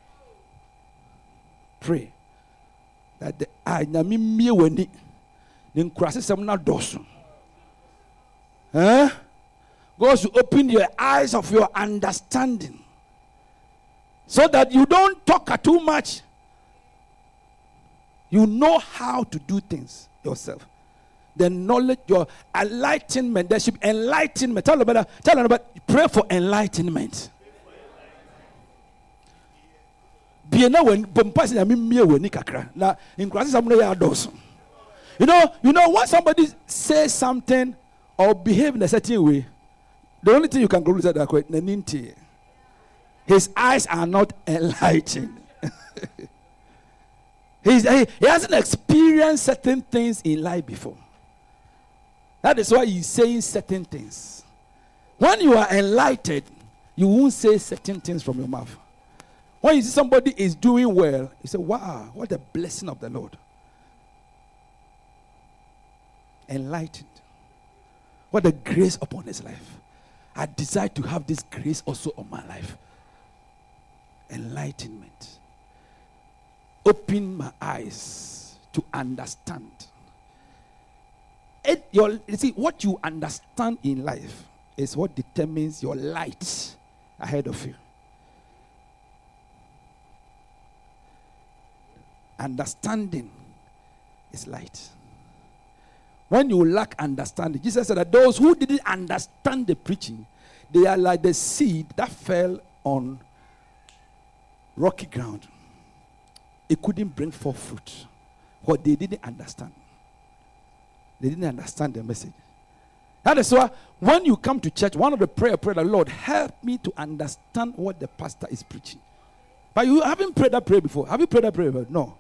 Pray that the eye nyame mie wani ne nkurase sem na doso. Eh? God should open your eyes of your understanding so that you don't talk too much. You know how to do things yourself. The knowledge, your enlightenment, there should be enlightenment. Tell them about, tell them about, pray for enlightenment. You know, you know, you know when somebody says something or behave in a certain way, the only thing you can go is that his eyes are not enlightened. He's, he, he hasn't experienced certain things in life before. That is why he's saying certain things. When you are enlightened, you won't say certain things from your mouth. When you see somebody is doing well, you say, wow, what a blessing of the Lord. Enlightened. What a grace upon his life. I desire to have this grace also on my life. Enlightenment. Open my eyes to understand. It, your, you see, what you understand in life is what determines your light ahead of you. Understanding is light. When you lack understanding, Jesus said that those who didn't understand the preaching, they are like the seed that fell on rocky ground. It couldn't bring forth fruit. What they didn't understand. They didn't understand the message. That is why when you come to church, one of the prayer, pray the Lord, help me to understand what the pastor is preaching. But you haven't prayed that prayer before. Have you prayed that prayer before? No.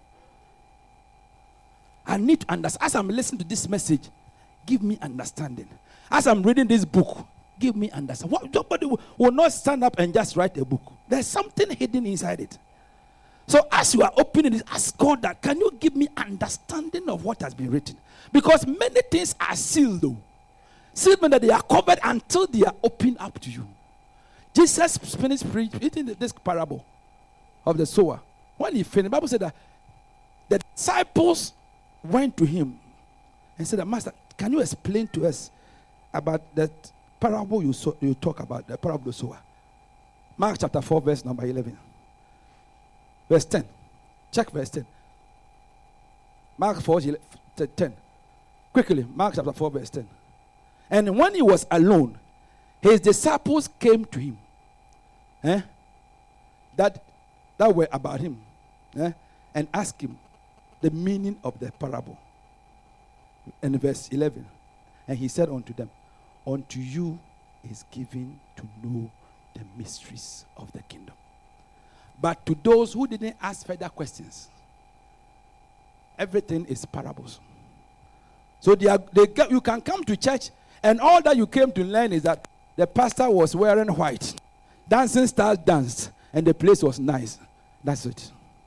I need to understand. As I'm listening to this message, give me understanding. As I'm reading this book, give me understanding. What, nobody will, will not stand up and just write a book. There's something hidden inside it. So as you are opening it, ask God that, can you give me understanding of what has been written? Because many things are sealed though. Sealed means that they are covered until they are opened up to you. Jesus finished preaching this parable of the sower. When he finished, the Bible said that the disciples went to him and said, Master, can you explain to us about that parable you, saw, you talk about, the parable of the sower? Mark chapter four, verse number eleven. Verse ten. Check verse ten. Mark four, ten. Quickly, Mark chapter four, verse ten. And when he was alone, his disciples came to him. Eh? That, that were about him. Eh? And asked him the meaning of the parable. In verse eleven. And he said unto them, unto you is given to know the mysteries of the kingdom. But to those who didn't ask further questions, everything is parables. So they are, they, you can come to church and all that you came to learn is that the pastor was wearing white. Dancing stars danced and the place was nice. That's it.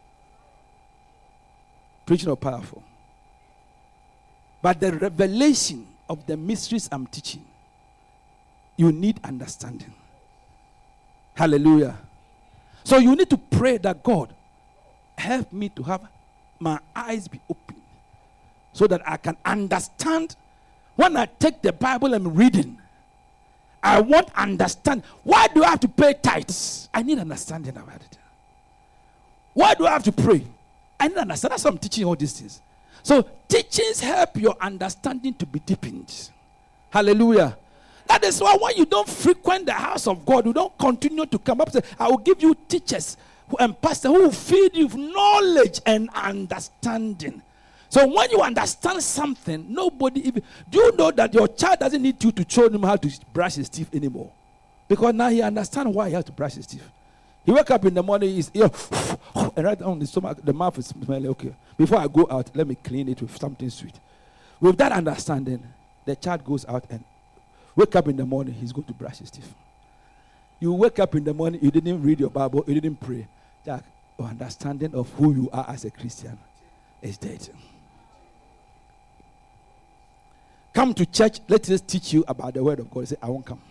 Preaching or powerful. But the revelation of the mysteries I'm teaching, you need understanding. Hallelujah. So you need to pray that God help me to have my eyes be open so that I can understand. When I take the Bible and reading, I want to understand. Why do I have to pay tithes? I need understanding about it. Why do I have to pray? I need to understand. That's why I'm teaching all these things. So teachings help your understanding to be deepened. Hallelujah. That is why when you don't frequent the house of God, you don't continue to come up and say, I will give you teachers and pastor who will feed you knowledge and understanding. So when you understand something, nobody even, do you know that your child doesn't need you to show him how to brush his teeth anymore? Because now he understands why he has to brush his teeth. He wake up in the morning, he's, you know, and right on the stomach, the mouth is smelling, okay. Before I go out, let me clean it with something sweet. With that understanding, the child goes out and wake up in the morning, he's going to brush his teeth. You wake up in the morning, you didn't read your Bible, you didn't pray. That understanding of who you are as a Christian is dead. Come to church, let us teach you about the word of God. Say, I won't come.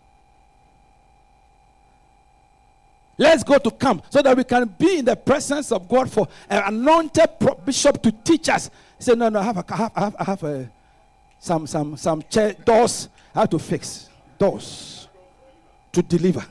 Let's go to camp so that we can be in the presence of God for an anointed bishop to teach us. Say, no, no, I have, a, I have, I have, I have a, some, some, some chair doors I have to fix. Doors to deliver.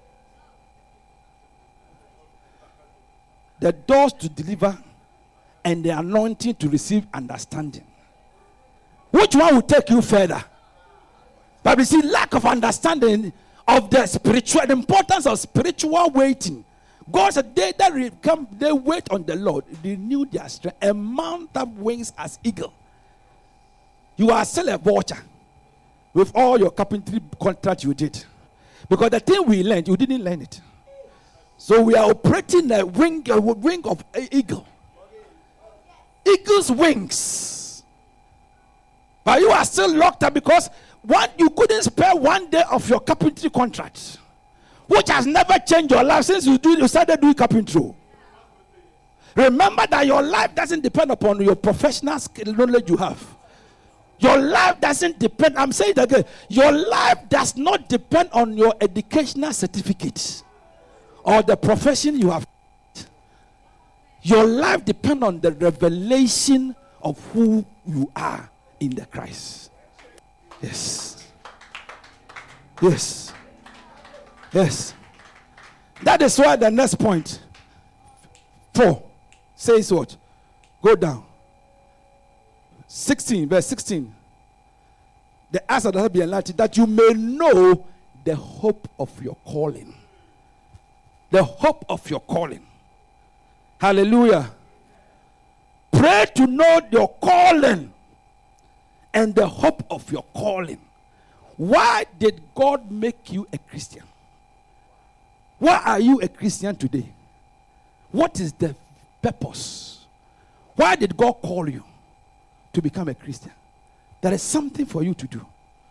The doors to deliver and the anointing to receive understanding. Which one will take you further? But we see lack of understanding of the spiritual, the importance of spiritual waiting. God said, they that come, they wait on the Lord, renew their strength, and mount up wings as eagle. You are still a vulture with all your carpentry contract you did. Because the thing we learned, you didn't learn it. So we are operating the wing, a wing of an eagle. Eagle's wings. But you are still locked up because one, you couldn't spare one day of your carpentry contract, which has never changed your life since you, do, you started doing carpentry. Remember that your life doesn't depend upon your professional skill, knowledge you have. Your life doesn't depend, I'm saying that again, your life does not depend on your educational certificate or the profession you have. Your life depends on the revelation of who you are in the Christ. Yes. Yes. Yes. That is why the next point, four, says what? Go down. sixteen, verse sixteen. The answer that will be enlightened, that you may know the hope of your calling. The hope of your calling. Hallelujah. Pray to know your calling and the hope of your calling. Why did God make you a Christian? Why are you a Christian today? What is the purpose? Why did God call you to become a Christian? There is something for you to do.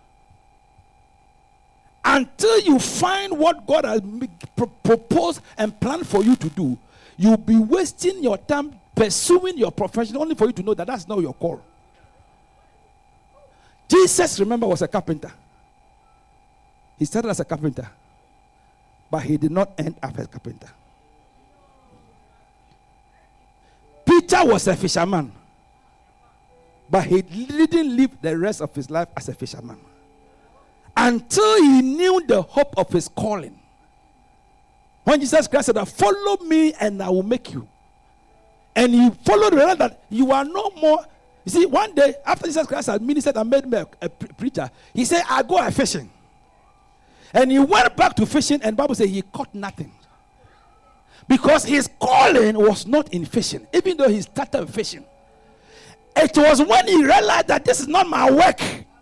Until you find what God has proposed and planned for you to do, you'll be wasting your time pursuing your profession only for you to know that that's not your call. Jesus, remember, was a carpenter. He started as a carpenter, but he did not end up as a carpenter. Peter was a fisherman, but he didn't live the rest of his life as a fisherman until he knew the hope of his calling. When Jesus Christ said, follow me and I will make you. And he followed, realized that you are no more. You see, one day after Jesus Christ had ministered and made me a, a preacher, he said, I go a fishing. And he went back to fishing, and the Bible says he caught nothing. Because his calling was not in fishing, even though he started fishing. It was when he realized that this is not my work,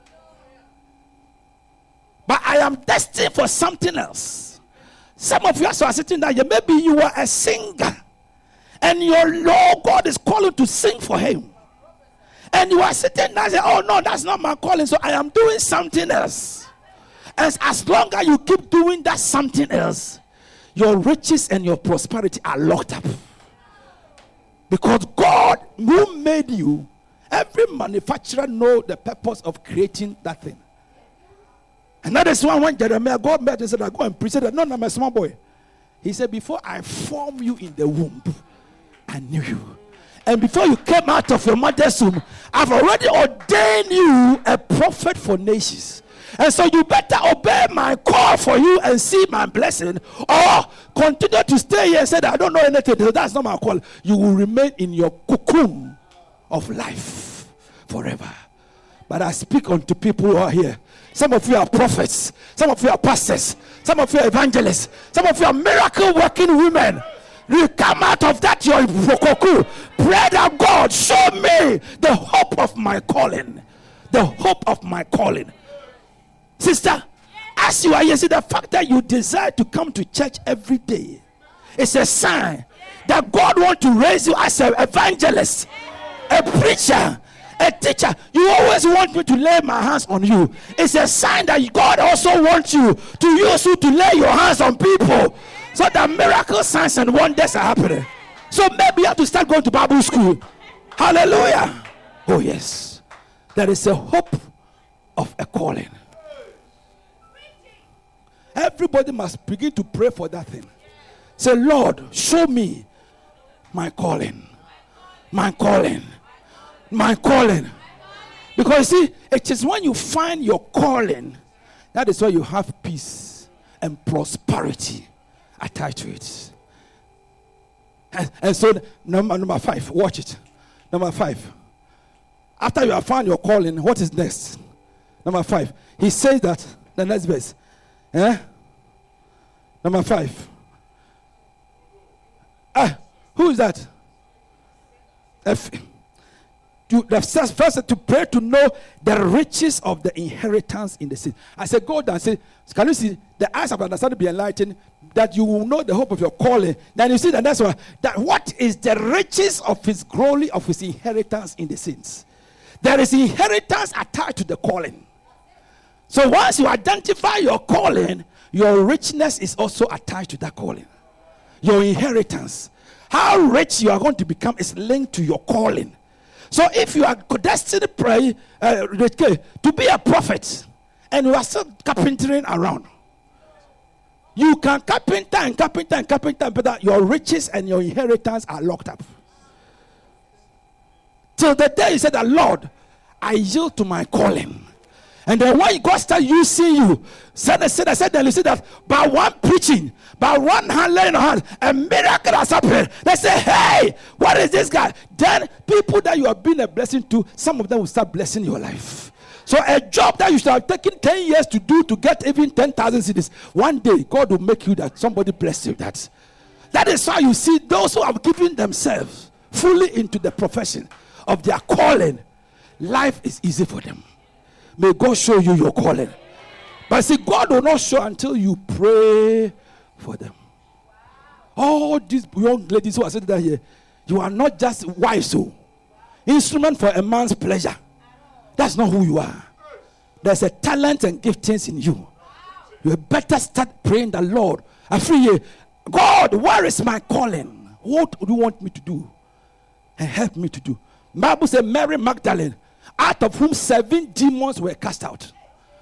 but I am destined for something else. Some of you are sitting there, maybe you are a singer, and your Lord God is calling to sing for him. And you are sitting there and say, oh no, that's not my calling, so I am doing something else. And as long as you keep doing that something else, your riches and your prosperity are locked up. Because God who made you, every manufacturer knows the purpose of creating that thing. And that is why when Jeremiah, God met and said, I go and preach that. No, no, I'm a small boy. He said, before I formed you in the womb, I knew you. And before you came out of your mother's womb, I've already ordained you a prophet for nations. And so you better obey my call for you and see my blessing, or continue to stay here and say that I don't know anything. That's not my call. You will remain in your cocoon of life forever. But I speak unto people who are here. Some of you are prophets. Some of you are pastors. Some of you are evangelists. Some of you are miracle working women. You come out of that your cocoon. Pray that God show me the hope of my calling. The hope of my calling. Sister, as you are here, see the fact that you desire to come to church every day, it's a sign that God wants to raise you as an evangelist, a preacher, a teacher. You always want me to lay my hands on you. It's a sign that God also wants you to use you to lay your hands on people, so that miracles, signs, and wonders are happening. So maybe you have to start going to Bible school. Hallelujah. Oh yes, there is a hope of a calling. Everybody must begin to pray for that thing. Say, Lord, show me my calling. My calling. My calling. Because you see, it is when you find your calling, that is why you have peace and prosperity attached to it. And, and so, number, number five, watch it. Number five. After you have found your calling, what is next? Number five. He says that, the next verse. Eh? Number five. Ah, who is that? F. To, the first to pray to know the riches of the inheritance in the city. I said, go down and say, can you see the eyes of understanding be enlightened, that you will know the hope of your calling. Then you see that that's why that what is the riches of his glory, of his inheritance in the saints. There is inheritance attached to the calling. So once you identify your calling, your richness is also attached to that calling. Your inheritance, how rich you are going to become, is linked to your calling. So if you are destined to pray uh, to be a prophet, and you are still carpentering around, you can carpenter and carpenter and carpenter, but your riches and your inheritance are locked up. Till the day you said, that Lord, I yield to my calling. And then when God starts using you, said, said, I said, then you see that by one preaching, by one hand laying on hands, a miracle has happened. They say, hey, what is this guy? Then people that you have been a blessing to, some of them will start blessing your life. So a job that you should have taken ten years to do to get even ten thousand cities, one day God will make you that somebody bless you that. That is why you see those who have given themselves fully into the profession of their calling, life is easy for them. May God show you your calling. But see, God will not show until you pray for them. All these young ladies who are sitting there here, you are not just wives, so instrument for a man's pleasure. That's not who you are. There's a talent and giftings in you. You better start praying the Lord. I feel God, where is my calling? What do you want me to do? And help me to do. Bible says Mary Magdalene, out of whom seven demons were cast out.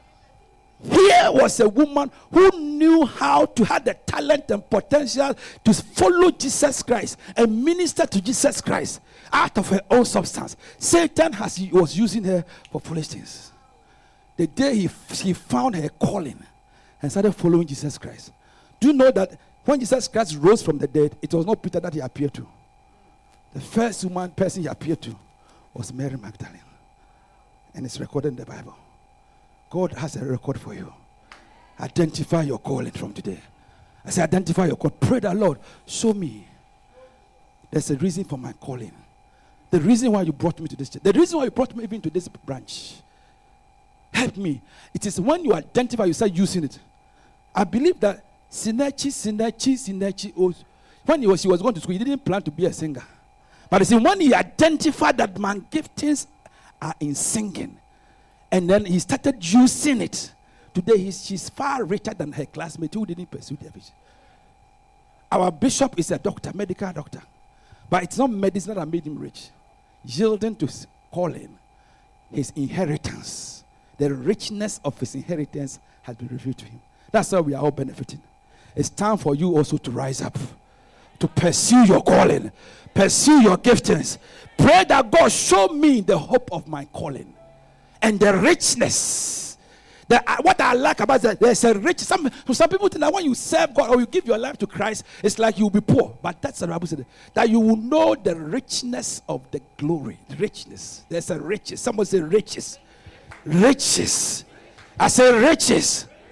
Here was a woman who knew how to have the talent and potential to follow Jesus Christ and minister to Jesus Christ out of her own substance. Satan has was using her for foolish things. The day he, he found her calling and started following Jesus Christ. Do you know that when Jesus Christ rose from the dead, it was not Peter that he appeared to. The first woman person he appeared to was Mary Magdalene. And it's recorded in the Bible. God has a record for you. Identify your calling from today. I say identify your calling. Pray the Lord, show me. There's a reason for my calling. The reason why you brought me to this church. The reason why you brought me even to this branch. Help me. It is when you identify, you start using it. I believe that Sinechi, Sinechi, Sinechi, when he was, he was going to school, he didn't plan to be a singer. But you see, when he identified that my giftings are in singing, and then he started using it. Today, he's, she's far richer than her classmate who didn't pursue their vision. Our bishop is a doctor, medical doctor. But it's not medicine that made him rich. Yielding to his calling, his inheritance, the richness of his inheritance has been revealed to him. That's how we are all benefiting. It's time for you also to rise up, to pursue your calling, pursue your giftings. Pray that God show me the hope of my calling and the richness. The, uh, what I like about that, there's a rich. Some some people think that when you serve God or you give your life to Christ, it's like you'll be poor. But that's the Bible said that you will know the richness of the glory. Richness. There's a riches. Someone say riches. Riches. I say riches.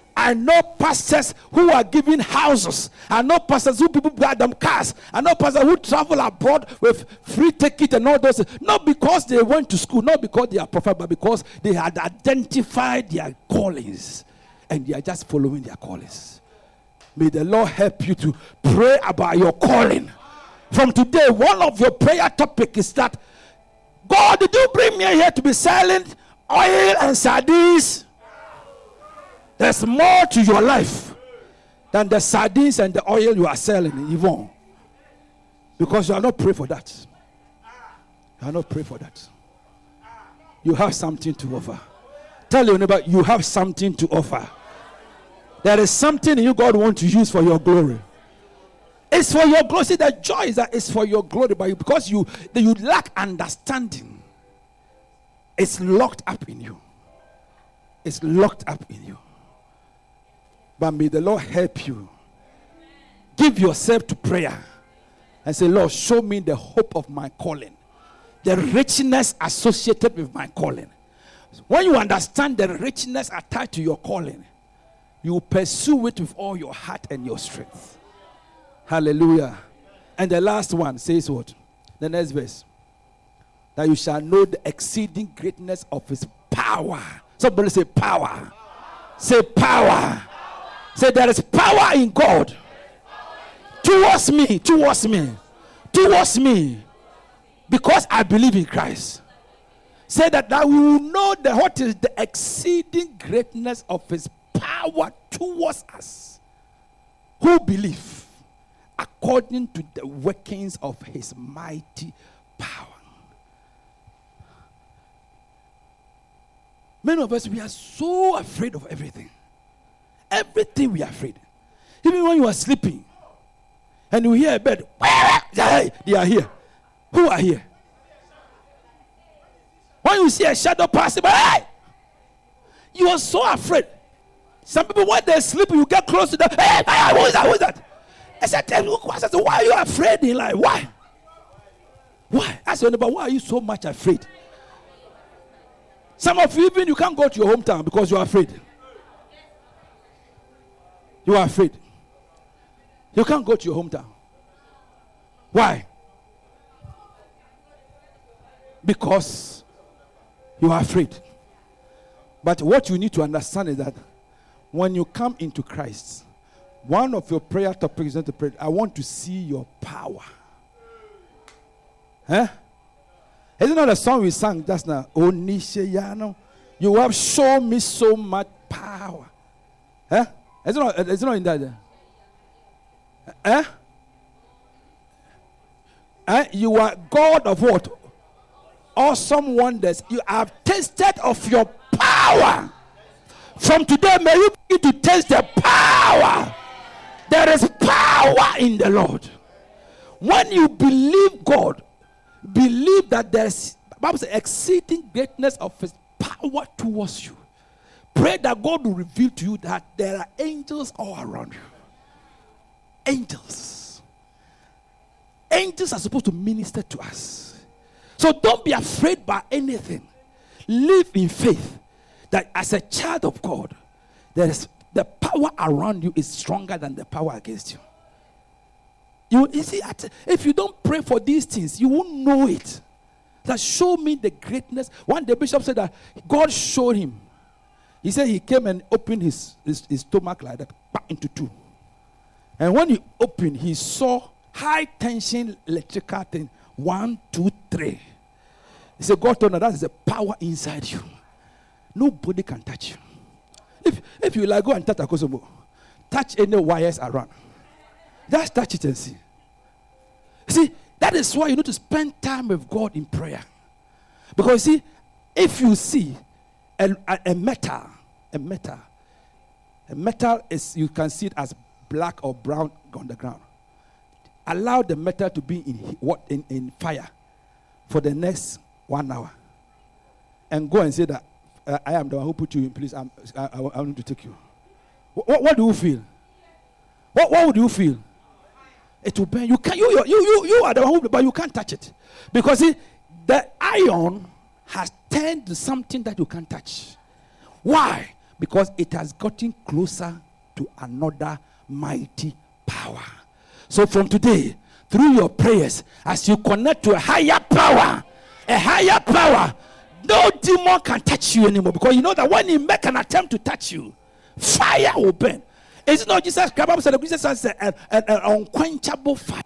I know pastors who are giving houses. I know pastors who people buy them cars. I know pastors who travel abroad with free ticket and all those. Not because they went to school, not because they are prophet, but because they had identified their callings and they are just following their callings. May the Lord help you to pray about your calling. From today, one of your prayer topic is that, God, did you bring me here to be selling oil and sardines? There's more to your life than the sardines and the oil you are selling in Yvonne. Because you are not praying for that. You are not praying for that. You have something to offer. Tell your neighbor, you have something to offer. There is something in you God wants to use for your glory. It's for your glory. See, the joy is that it's for your glory, but because you, you lack understanding, it's locked up in you. It's locked up in you. But may the Lord help you. Give yourself to prayer and say, Lord, show me the hope of my calling, the richness associated with my calling. When you understand the richness attached to your calling, you pursue it with all your heart and your strength. Hallelujah. And the last one says what? The next verse. That you shall know the exceeding greatness of his power. Somebody say power. Say power. Say there is power in God. Towards me. Towards me. Towards me. Because I believe in Christ. Say that, that we will know the, what is the exceeding greatness of his power towards us who believe, according to the workings of his mighty power. Many of us, we are so afraid of everything. Everything we are afraid. Even when you are sleeping and you hear a bird, they are here. Who are here? When you see a shadow passing by, you are so afraid. Some people, when they sleep, you get close to them. Hey, who is that? Who is that? I said, why are you afraid in life? Why? Why? I said, but why are you so much afraid? Some of you, even you can't go to your hometown because you are afraid. You are afraid. You can't go to your hometown. Why? Because you are afraid. But what you need to understand is that when you come into Christ, one of your prayer topics is not to pray, I want to see your power. Huh? Isn't that a song we sang just now? Onisheyano, you have shown me so much power. Huh? Is it not, is it not in that? Huh? Huh? You are God of what? Awesome wonders. You have tasted of your power. From today, may you begin to taste the power. There is power in the Lord. When you believe God, believe that there is Bible says, exceeding greatness of his power towards you. Pray that God will reveal to you that there are angels all around you. Angels. Angels are supposed to minister to us. So don't be afraid by anything. Live in faith that as a child of God, there is the power around you is stronger than the power against you. You, you see, if you don't pray for these things, you won't know it. That show me the greatness. One day Bishop said that God showed him. He said he came and opened his, his, his stomach like that, back into two. And when he opened, he saw high tension electrical thing. One, two, three. He said, God told him that is the power inside you. Nobody can touch you. If if you like, go and touch a Kosovo, touch any wires around. Just touch it and see. See, that is why you need to spend time with God in prayer. Because see, if you see a, a, a metal, a metal, a metal is, you can see it as black or brown on the ground. Allow the metal to be in what in, in fire for the next one hour, and go and say that uh, I am the one who put you in place. I'm, I, I, I want to take you. What, what do you feel? What what would you feel? It will burn. You can you you you you are the one who, but you can't touch it because see, the iron has turned to something that you can't touch. Why? because it has gotten closer to another mighty power. So from today, through your prayers, as you connect to a higher power, a higher power, no demon can touch you anymore, because you know that when he make an attempt to touch you, fire will burn. It's not Jesus Christ said, Jesus said an, an, an unquenchable fire.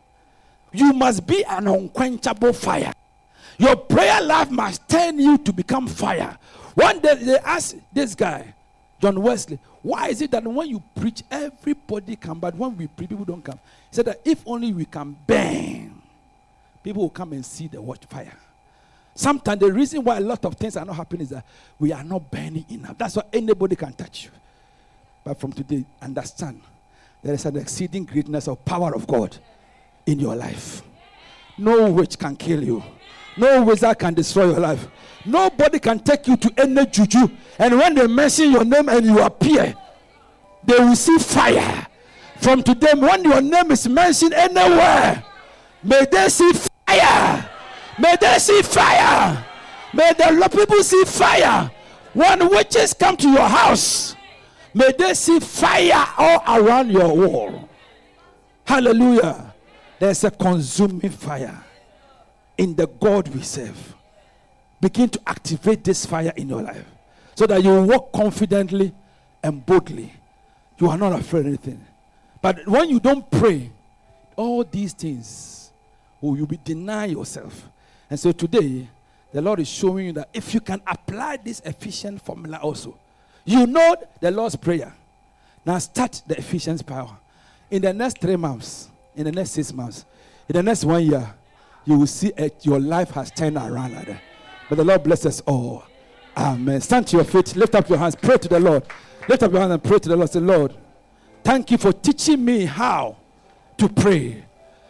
You must be an unquenchable fire. Your prayer life must turn you to become fire. One day they asked this guy, John Wesley, why is it that when you preach, everybody come, but when we preach, people don't come? He said that if only we can burn, people will come and see the watch fire. Sometimes the reason why a lot of things are not happening is that we are not burning enough. That's why anybody can touch you. But from today, understand there is an exceeding greatness of power of God in your life. No witch can kill you. No wizard can destroy your life. Nobody can take you to any juju. And when they mention your name and you appear, they will see fire. From today, when your name is mentioned anywhere, may they see fire. May they see fire. May the people see fire. When witches come to your house, may they see fire all around your wall. Hallelujah. There's a consuming fire in the God we serve. Begin to activate this fire in your life so that you walk confidently and boldly. You are not afraid of anything. But when you don't pray, all these things, oh, you'll be denying yourself. And so today, the Lord is showing you that if you can apply this efficient formula also, you know the Lord's Prayer. Now start the efficient power. In the next three months, in the next six months, in the next one year, you will see it, your life has turned around like that. But the Lord bless us all. Amen. Stand to your feet. Lift up your hands. Pray to the Lord. Lift up your hands and pray to the Lord. Say, Lord, thank you for teaching me how to pray.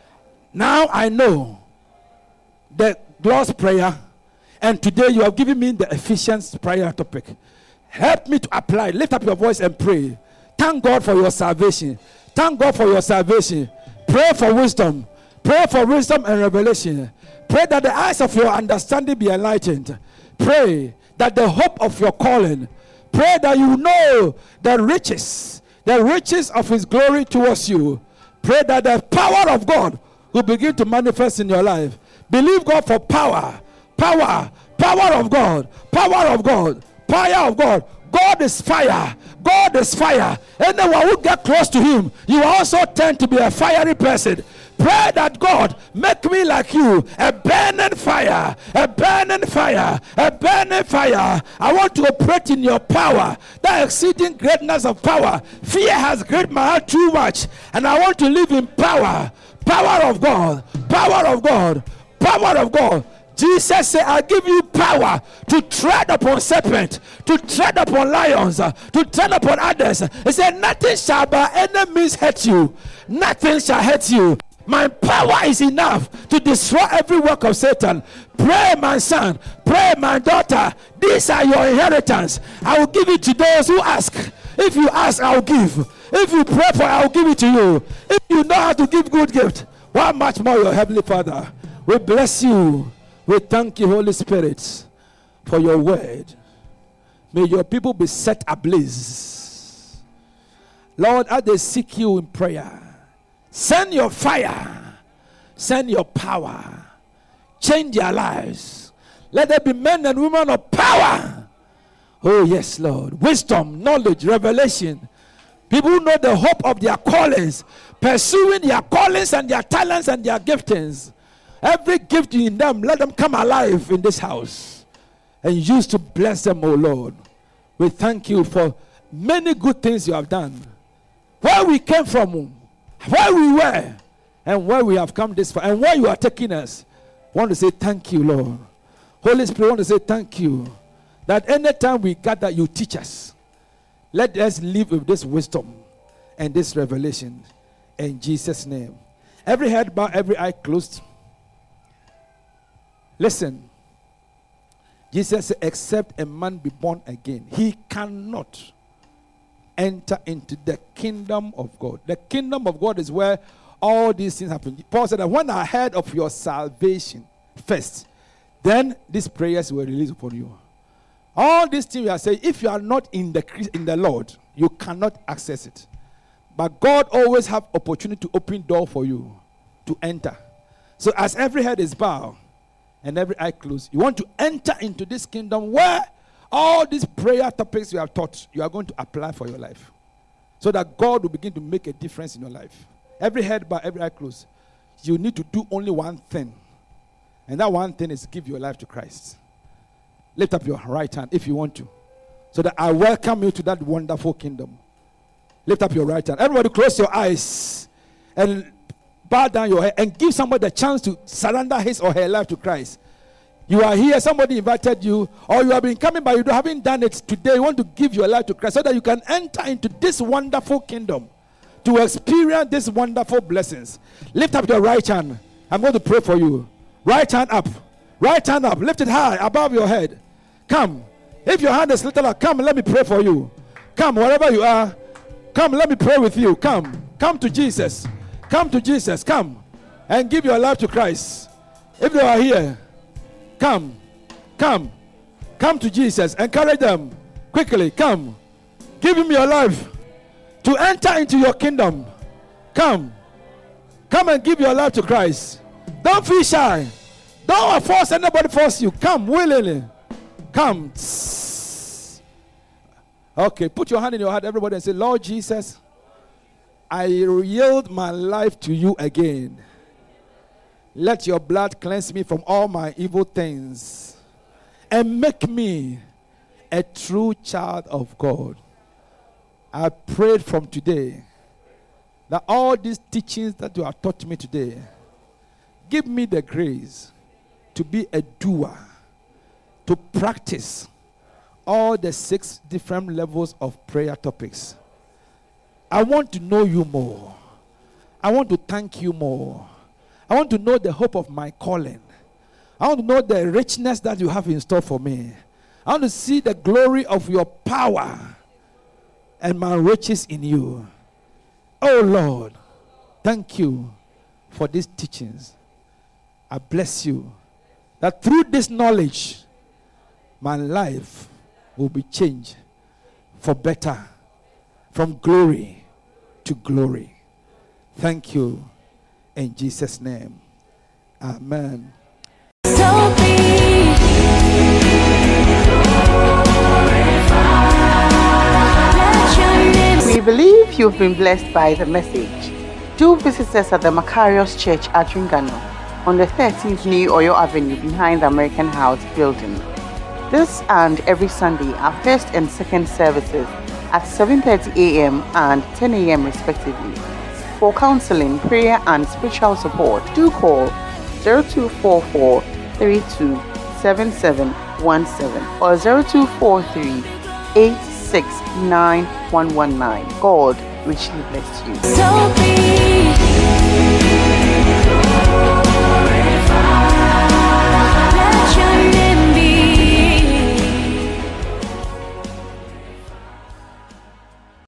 Now I know the Lord's Prayer, and today you have given me the efficient prayer topic. Help me to apply. Lift up your voice and pray. Thank God for your salvation. Thank God for your salvation. Pray for wisdom. Pray for wisdom and revelation. Pray that the eyes of your understanding be enlightened. Pray that the hope of your calling. Pray that you know the riches, the riches of his glory towards you. Pray that the power of God will begin to manifest in your life. Believe God for power. Power. Power of God. Power of God. Power of God. God is fire. God is fire. Anyone who get close to him, you also tend to be a fiery person. Pray that God make me like you, a burning fire, a burning fire, a burning fire. I want to operate in your power, that exceeding greatness of power. Fear has gripped my heart too much, and I want to live in power. Power of God, power of God, power of God. Jesus said, I give you power to tread upon serpents, to tread upon lions, uh, to tread upon others. He said, nothing shall by any means hurt you. Nothing shall hurt you. My power is enough to destroy every work of Satan. Pray, my son. Pray, my daughter. These are your inheritance. I will give it to those who ask. If you ask, I will give. If you pray for it, I will give it to you. If you know how to give good gift, how much more your Heavenly Father. We bless you. We thank you, Holy Spirit, for your word. May your people be set ablaze. Lord, as they seek you in prayer, send your fire, send your power, change their lives. Let there be men and women of power. Oh yes, Lord. Wisdom, knowledge, revelation. People who know the hope of their callings, pursuing their callings and their talents and their giftings. Every gift in them, let them come alive in this house and use to bless them, oh Lord. We thank you for many good things you have done. Where we came from, where we were, and where we have come this far, and where you are taking us. I want to say thank you, Lord. Holy Spirit, I want to say thank you. That anytime we gather, you teach us. Let us live with this wisdom and this revelation. In Jesus' name. Every head bowed, every eye closed. Listen, Jesus said, except a man be born again, he cannot enter into the kingdom of God. The kingdom of God is where all these things happen. Paul said that when I heard of your salvation first, then these prayers were released upon you. All these things we are saying, if you are not in the in the Lord, you cannot access it. But God always have opportunity to open door for you to enter. So as every head is bowed and every eye closed, you want to enter into this kingdom where all these prayer topics you have taught, you are going to apply for your life. So that God will begin to make a difference in your life. Every head bowed, every eye closed. You need to do only one thing. And that one thing is give your life to Christ. Lift up your right hand if you want to. So that I welcome you to that wonderful kingdom. Lift up your right hand. Everybody close your eyes and bow down your head and give somebody the chance to surrender his or her life to Christ. You are here, somebody invited you, or you have been coming but you haven't done it today. You want to give your life to Christ so that you can enter into this wonderful kingdom to experience these wonderful blessings. Lift up your right hand. I'm going to pray for you. Right hand up. Right hand up. Lift it high above your head. Come. If your hand is little up, come, let me pray for you. Come, wherever you are. Come, let me pray with you. Come. Come to Jesus. Come to Jesus. Come. And give your life to Christ. If you are here, come. Come. Come to Jesus. Encourage them. Quickly. Come. Give him your life to enter into your kingdom. Come. Come and give your life to Christ. Don't feel shy. Don't force anybody force you. Come willingly. Come. Okay, put your hand in your heart, everybody, and say, Lord Jesus, I yield my life to you again. Let your blood cleanse me from all my evil things and make me a true child of God. I prayed from today that all these teachings that you have taught me today, give me the grace to be a doer, to practice all the six different levels of prayer topics. I want to know you more. I want to thank you more. I want to know the hope of my calling. I want to know the richness that you have in store for me. I want to see the glory of your power and my riches in you. Oh Lord, thank you for these teachings. I bless you that through this knowledge, my life will be changed for better, from glory to glory. Thank you in Jesus' name. Amen. We believe you've been blessed by the message. Do visit us at the Macarius Church at Ringano on the thirteenth New Oyo Avenue behind the American House building. This and every Sunday are first and second services at seven thirty a.m. and ten a.m. respectively. For counseling, prayer and spiritual support, do call zero two four four, three two seven seven one seven or zero two four three, eight six nine one one nine. God richly bless you.